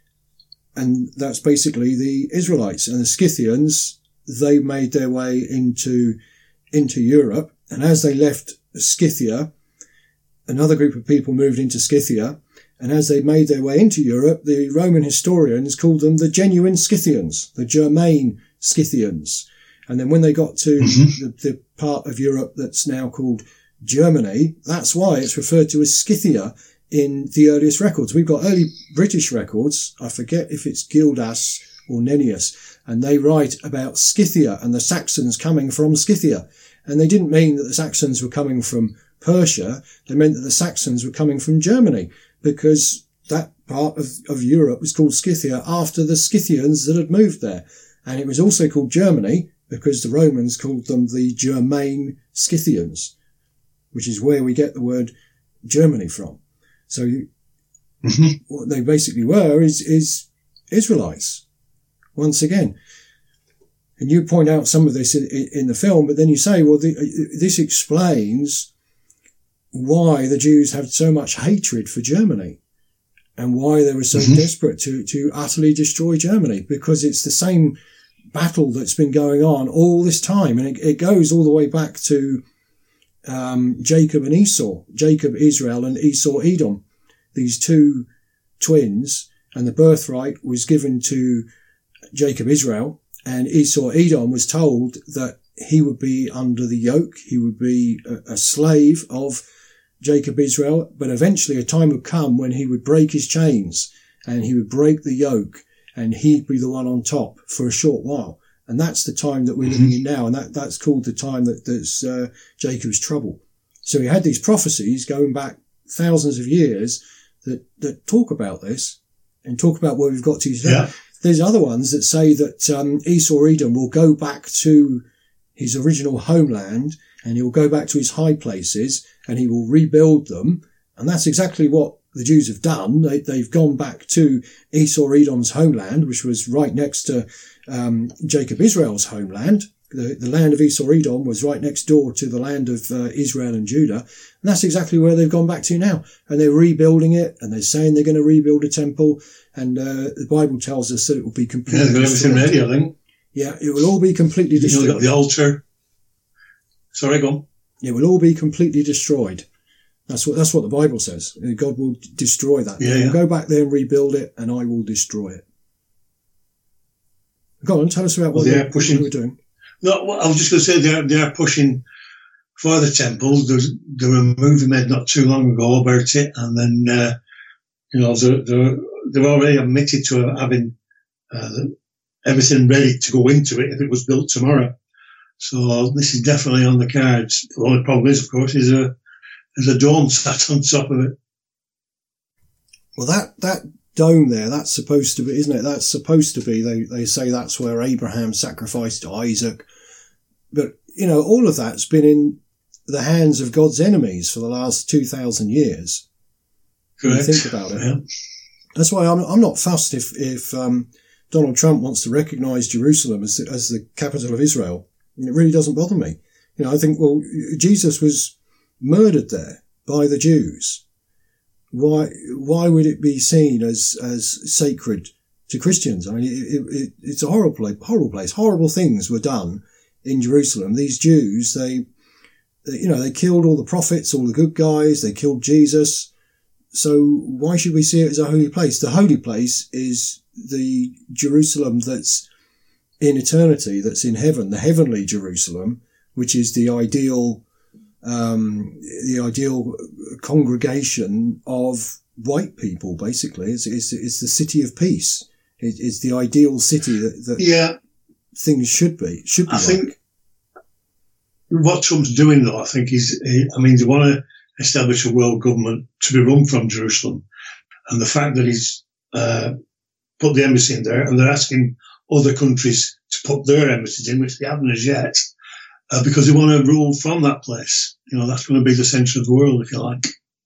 and that's basically the Israelites. And the Scythians, they made their way into into Europe, and as they left Scythia, another group of people moved into Scythia. And as they made their way into Europe, the Roman historians called them the genuine Scythians, the Germain Scythians. And then when they got to mm-hmm. the, the part of Europe that's now called Germany, that's why it's referred to as Scythia in the earliest records. We've got early British records. I forget if it's Gildas or Nennius, and they write about Scythia and the Saxons coming from Scythia. And they didn't mean that the Saxons were coming from Persia. They meant that the Saxons were coming from Germany, because that part of, of Europe was called Scythia after the Scythians that had moved there. And it was also called Germany because the Romans called them the Germain Scythians, which is where we get the word Germany from. So mm-hmm. what they basically were is, is Israelites, once again. And you point out some of this in, in the film, but then you say, well, the, this explains why the Jews had so much hatred for Germany and why they were so mm-hmm. desperate to, to utterly destroy Germany, because it's the same battle that's been going on all this time. And it, it goes all the way back to, um, Jacob and Esau, Jacob, Israel, and Esau, Edom, these two twins, and the birthright was given to Jacob, Israel, and Esau, Edom was told that he would be under the yoke. He would be a, a slave of Jacob, Israel, but eventually a time would come when he would break his chains and he would break the yoke and he'd be the one on top for a short while. And that's the time that we're living in now. And that, that's called the time that there's, uh, Jacob's trouble. So he had these prophecies going back thousands of years that, that talk about this and talk about where we've got to today. Yeah. There's other ones that say that, um, Esau, Edom will go back to his original homeland, and he will go back to his high places and he will rebuild them. And that's exactly what the Jews have done. They, they've gone back to Esau, Edom's homeland, which was right next to um, Jacob, Israel's homeland. The, the land of Esau, Edom was right next door to the land of uh, Israel and Judah. And that's exactly where they've gone back to now. And they're rebuilding it, and they're saying they're going to rebuild a temple. And uh, the Bible tells us that it will be completely yeah, they've got everything ready, I think. Yeah, it will all be completely destroyed. You've got the altar. Sorry, go on. It will all be completely destroyed. That's what that's what the Bible says. God will destroy that. Yeah, yeah. Go back there and rebuild it, and I will destroy it. Go on, tell us about what, well, they pushing, what they were doing. No, well, I was just going to say they are, they are pushing for the temple. There's, there were a movie made not too long ago about it, and then uh, you know they're, they're, they're already admitted to having uh, everything ready to go into it if it was built tomorrow. So this is definitely on the cards. The only problem is, of course, is a there's a dome sat on top of it. Well, that that dome there, that's supposed to be, isn't it? That's supposed to be. They they say that's where Abraham sacrificed Isaac. But you know, all of that's been in the hands of God's enemies for the last two thousand years. Correct. When you think about it. Yeah. That's why I'm I'm not fussed if if um, Donald Trump wants to recognise Jerusalem as the, as the capital of Israel. It really doesn't bother me. You know, I think, well, Jesus was murdered there by the Jews. Why, why would it be seen as, as sacred to Christians? I mean, it, it, it's a horrible place, horrible place. Horrible things were done in Jerusalem. These Jews, they, they, you know, they killed all the prophets, all the good guys. They killed Jesus. So why should we see it as a holy place? The holy place is the Jerusalem that's in eternity, that's in heaven, the heavenly Jerusalem, which is the ideal, um, the ideal congregation of white people, basically. It's, it's, it's the city of peace. It, it's the ideal city that, that yeah. things should be, should be I like. think what Trump's doing, though, I think is, I mean, they want to establish a world government to be run from Jerusalem. And the fact that he's, uh, put the embassy in there and they're asking other countries to put their embassies in, which they haven't as yet, uh, because they want to rule from that place. You know, that's going to be the centre of the world, if you like.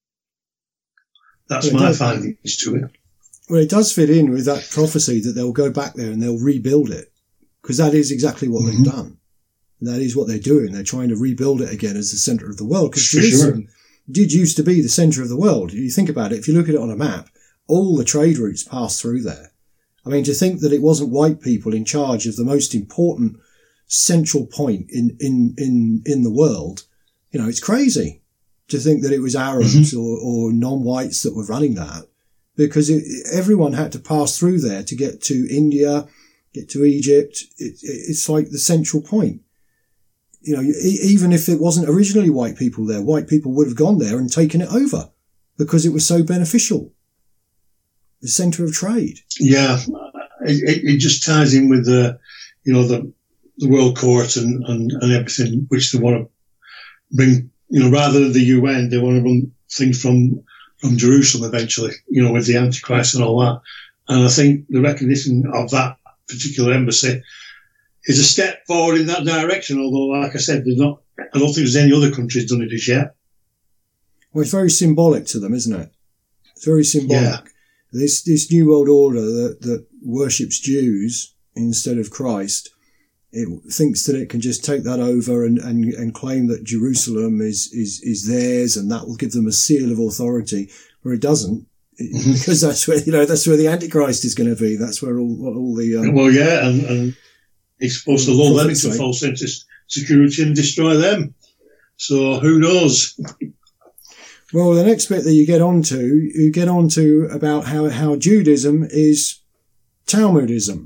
That's my findings to it. Well, it does fit in with that prophecy that they'll go back there and they'll rebuild it, because that is exactly what mm-hmm. they've done. And that is what they're doing. They're trying to rebuild it again as the centre of the world, because Jerusalem sure. did used to be the centre of the world. You think about it, if you look at it on a map, all the trade routes pass through there. I mean, to think that it wasn't white people in charge of the most important central point in, in, in, in the world, you know, it's crazy to think that it was Arabs mm-hmm. or, or non-whites that were running that, because it, everyone had to pass through there to get to India, get to Egypt. It, it, it's like the central point. You know, even if it wasn't originally white people there, white people would have gone there and taken it over because it was so beneficial. The centre of trade. Yeah, it, it just ties in with the, you know, the the World Court and, and, and everything, which they want to bring, you know, rather than the U N, they want to run things from, from Jerusalem eventually, you know, with the Antichrist and all that. And I think the recognition of that particular embassy is a step forward in that direction, although, like I said, there's not, I don't think there's any other country that's done it as yet. Well, it's very symbolic to them, isn't it? It's very symbolic. Yeah. This this New World Order that, that worships Jews instead of Christ, it thinks that it can just take that over and, and, and claim that Jerusalem is, is, is theirs, and that will give them a seal of authority, where it doesn't, mm-hmm. because that's where, you know, that's where the Antichrist is going to be. That's where all, all the, um, well, yeah, and, and it's supposed to lull them into a false sense of security and destroy them. So who knows? Well, the next bit that you get onto, you get onto about how, how Judaism is Talmudism.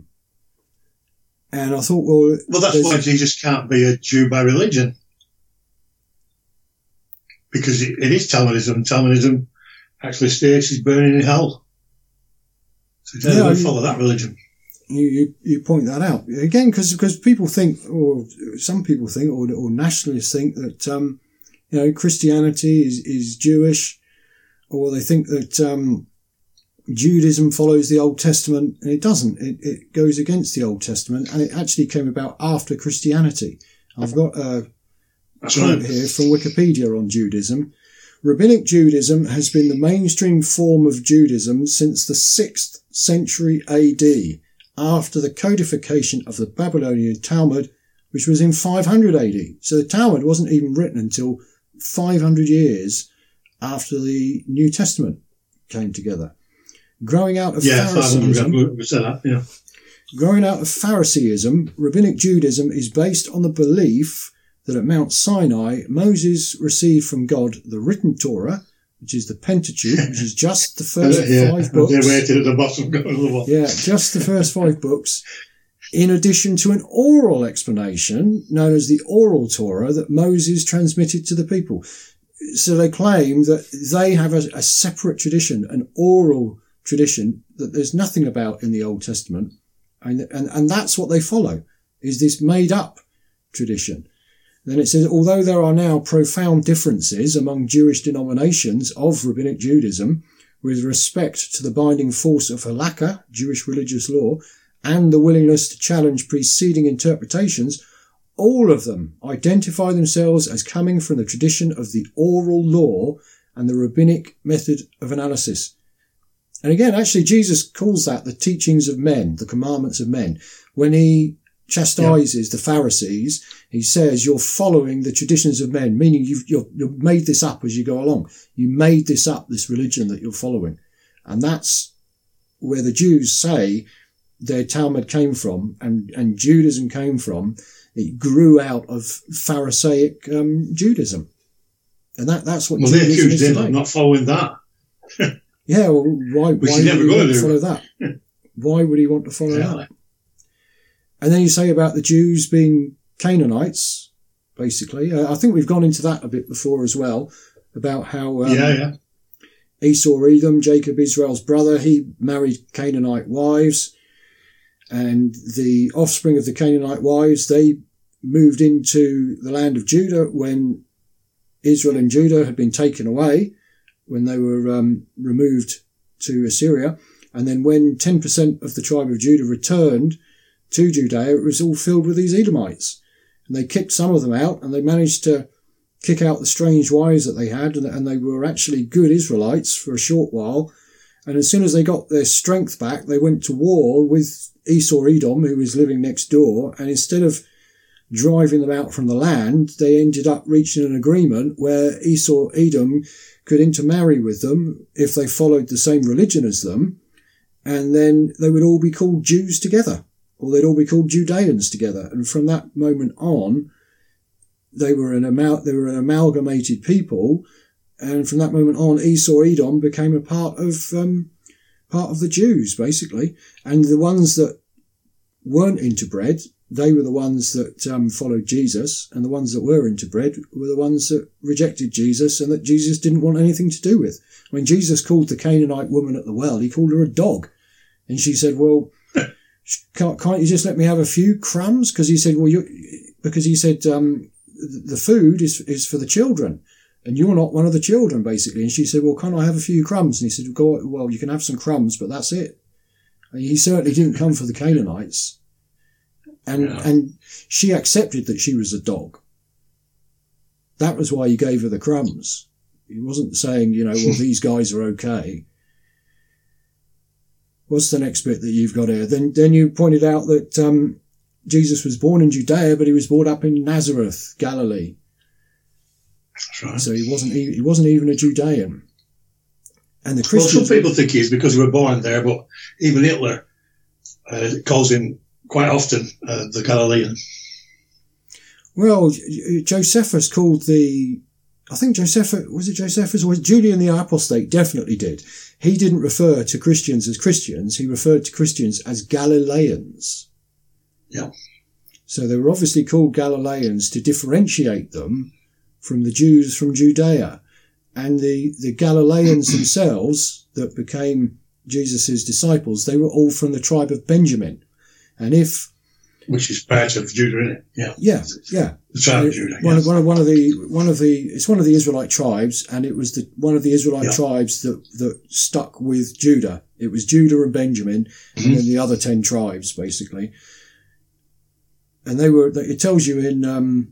And I thought, well... Well, that's why Jesus can't be a Jew by religion. Because it, it is Talmudism. Talmudism actually states he's burning in hell. So he doesn't follow that religion. You, you, you point that out. Again, because because people think, or some people think, or, or nationalists think that... um You know, Christianity is, is Jewish, or they think that um, Judaism follows the Old Testament, and it doesn't. It, it goes against the Old Testament, and it actually came about after Christianity. I've got a quote here from Wikipedia on Judaism. Rabbinic Judaism has been the mainstream form of Judaism since the sixth century A D, after the codification of the Babylonian Talmud, which was in five hundred A D. So the Talmud wasn't even written until five hundred years after the New Testament came together. Growing out of yeah, Phariseeism, that, yeah. growing out of Phariseeism, Rabbinic Judaism is based on the belief that at Mount Sinai, Moses received from God the written Torah, which is the Pentateuch, which is just the first yeah, five books. They waited at the bottom. Yeah, just the first five books. In addition to an oral explanation known as the Oral Torah that Moses transmitted to the people. So they claim that they have a, a separate tradition, an oral tradition that there's nothing about in the Old Testament. And, and, and that's what they follow, is this made up tradition. Then it says, although there are now profound differences among Jewish denominations of Rabbinic Judaism with respect to the binding force of halakha, Jewish religious law, and the willingness to challenge preceding interpretations, all of them identify themselves as coming from the tradition of the oral law and the rabbinic method of analysis. And again, actually, Jesus calls that the teachings of men, the commandments of men. When he chastises yeah. the Pharisees, he says, you're following the traditions of men, meaning you've, you've, you've made this up as you go along. You made this up, this religion that you're following. And that's where the Jews say their Talmud came from, and, and Judaism came from. It grew out of Pharisaic um, Judaism. And that, that's what well, Judaism they accused is him today. of not following that. Yeah, well, why, Which why would never he want to to follow that? Why would he want to follow yeah. that? And then you say about the Jews being Canaanites, basically. Uh, I think we've gone into that a bit before as well, about how um, yeah, yeah. Esau, Edom, Jacob, Israel's brother, he married Canaanite wives. And the offspring of the Canaanite wives, they moved into the land of Judah when Israel and Judah had been taken away, when they were um, removed to Assyria. And then when ten percent of the tribe of Judah returned, to Judea, it was all filled with these Edomites. And they kicked some of them out, and they managed to kick out the strange wives that they had, and, and they were actually good Israelites for a short while. And as soon as they got their strength back, they went to war with Esau Edom, who was living next door, and instead of driving them out from the land, they ended up reaching an agreement where Esau Edom could intermarry with them if they followed the same religion as them, and then they would all be called Jews together, or they'd all be called Judeans together. And from that moment on, they were an amal- they were an amalgamated people, and from that moment on, Esau Edom became a part of um, part of the Jews, basically. And the ones that weren't interbred, they were the ones that um, followed Jesus, and the ones that were interbred were the ones that rejected Jesus and that Jesus didn't want anything to do with. When Jesus called the Canaanite woman at the well, he called her a dog. And she said, well, can't, can't you just let me have a few crumbs? Because he said, well, you, because he said, um, the food is, is for the children, and you're not one of the children, basically. And she said, well, can't I have a few crumbs? And he said, go, well, you can have some crumbs, but that's it. And he certainly didn't come for the Canaanites. And, yeah. and she accepted that she was a dog. That was why he gave her the crumbs. He wasn't saying, you know, well, these guys are okay. What's the next bit that you've got here? Then, then you pointed out that, um, Jesus was born in Judea, but he was brought up in Nazareth, Galilee. That's right. So he wasn't, he wasn't even a Judean. And the Christians. Well, some people think he is because he was born there, but even Hitler uh, calls him quite often uh, the Galilean. Well, Josephus called the, I think Josephus, was it Josephus or was it Julian the Apostate? Definitely did. He didn't refer to Christians as Christians. He referred to Christians as Galileans. Yeah. So they were obviously called Galileans to differentiate them from the Jews from Judea. And the, the Galileans themselves that became Jesus' disciples, they were all from the tribe of Benjamin. And if... Which is part of Judah, isn't it? Yeah. Yeah, yeah. The tribe of Judah, one, yes. one, one of the, one of the, it's one of the Israelite tribes, and it was the, one of the Israelite yeah. tribes that, that stuck with Judah. It was Judah and Benjamin, mm-hmm. and then the other ten tribes, basically. And they were, it tells you in, um,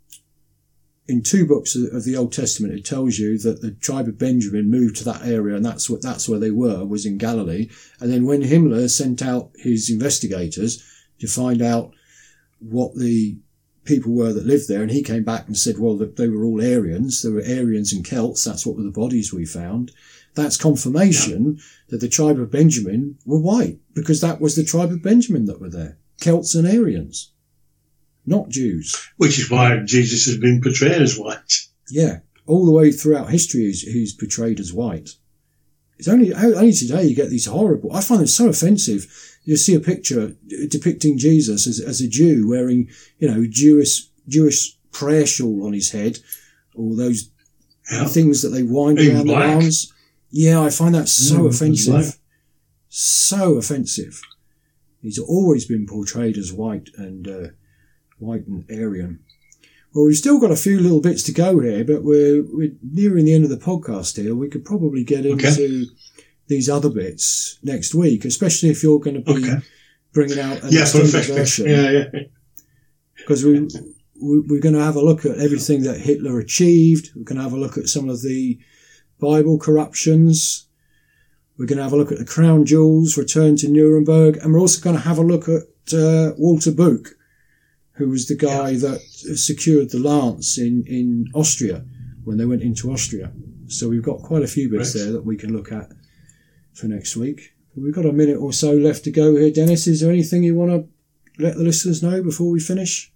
in two books of the Old Testament, it tells you that the tribe of Benjamin moved to that area, and that's what, that's where they were, was in Galilee. And then when Himmler sent out his investigators to find out what the people were that lived there, and he came back and said, well, that they were all Aryans. There were Aryans and Celts. That's what were the bodies we found. That's confirmation yeah. that the tribe of Benjamin were white, because that was the tribe of Benjamin that were there. Celts and Aryans. Not Jews. Which is why Jesus has been portrayed as white. Yeah. All the way throughout history, he's, he's portrayed as white. It's only, only today you get these horrible, I find them so offensive. You see a picture depicting Jesus as, as a Jew wearing, you know, Jewish, Jewish prayer shawl on his head, or those yeah. things that they wind Even around black. their arms. Yeah, I find that so Mm, offensive. So offensive. He's always been portrayed as white and, uh, white and Aryan. Well, we've still got a few little bits to go here, but we're, we're nearing the end of the podcast here. We could probably get into okay. these other bits next week, especially if you're going to be okay. bringing out an yeah, extended version. Yeah, yeah. Because we, we, we're going to have a look at everything that Hitler achieved. We're going to have a look at some of the Bible corruptions. We're going to have a look at the crown jewels, return to Nuremberg, and we're also going to have a look at uh, Walter Buch, who was the guy yeah. that secured the lance in, in Austria when they went into Austria. So we've got quite a few bits right. there that we can look at for next week. We've got a minute or so left to go here. Dennis, is there anything you want to let the listeners know before we finish?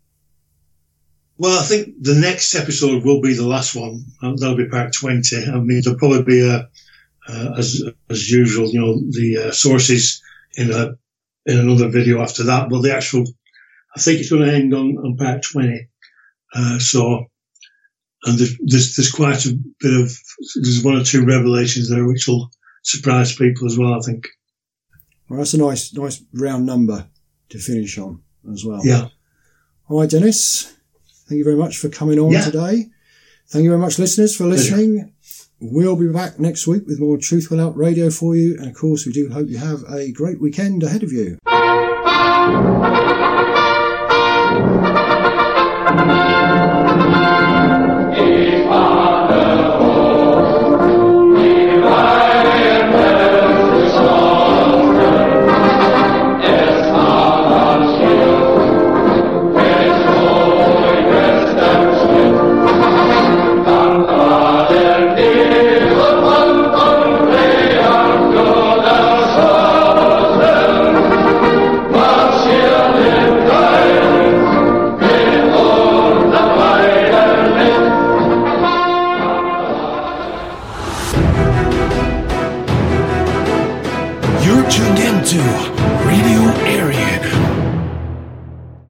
Well, I think the next episode will be the last one. That'll be part twenty. I mean, there'll probably be, a, uh, as as usual, you know, the uh, sources in a in another video after that. But the actual, I think it's going to end on, on part twenty. Uh, so, and there's, there's there's quite a bit of, there's one or two revelations there which will surprise people as well, I think. Well, that's a nice nice round number to finish on as well. Yeah. All right, Dennis. Thank you very much for coming on yeah. today. Thank you very much, listeners, for listening. We'll be back next week with more Truth Will Out Radio for you. And, of course, we do hope you have a great weekend ahead of you. You're tuned into Radio Aryan.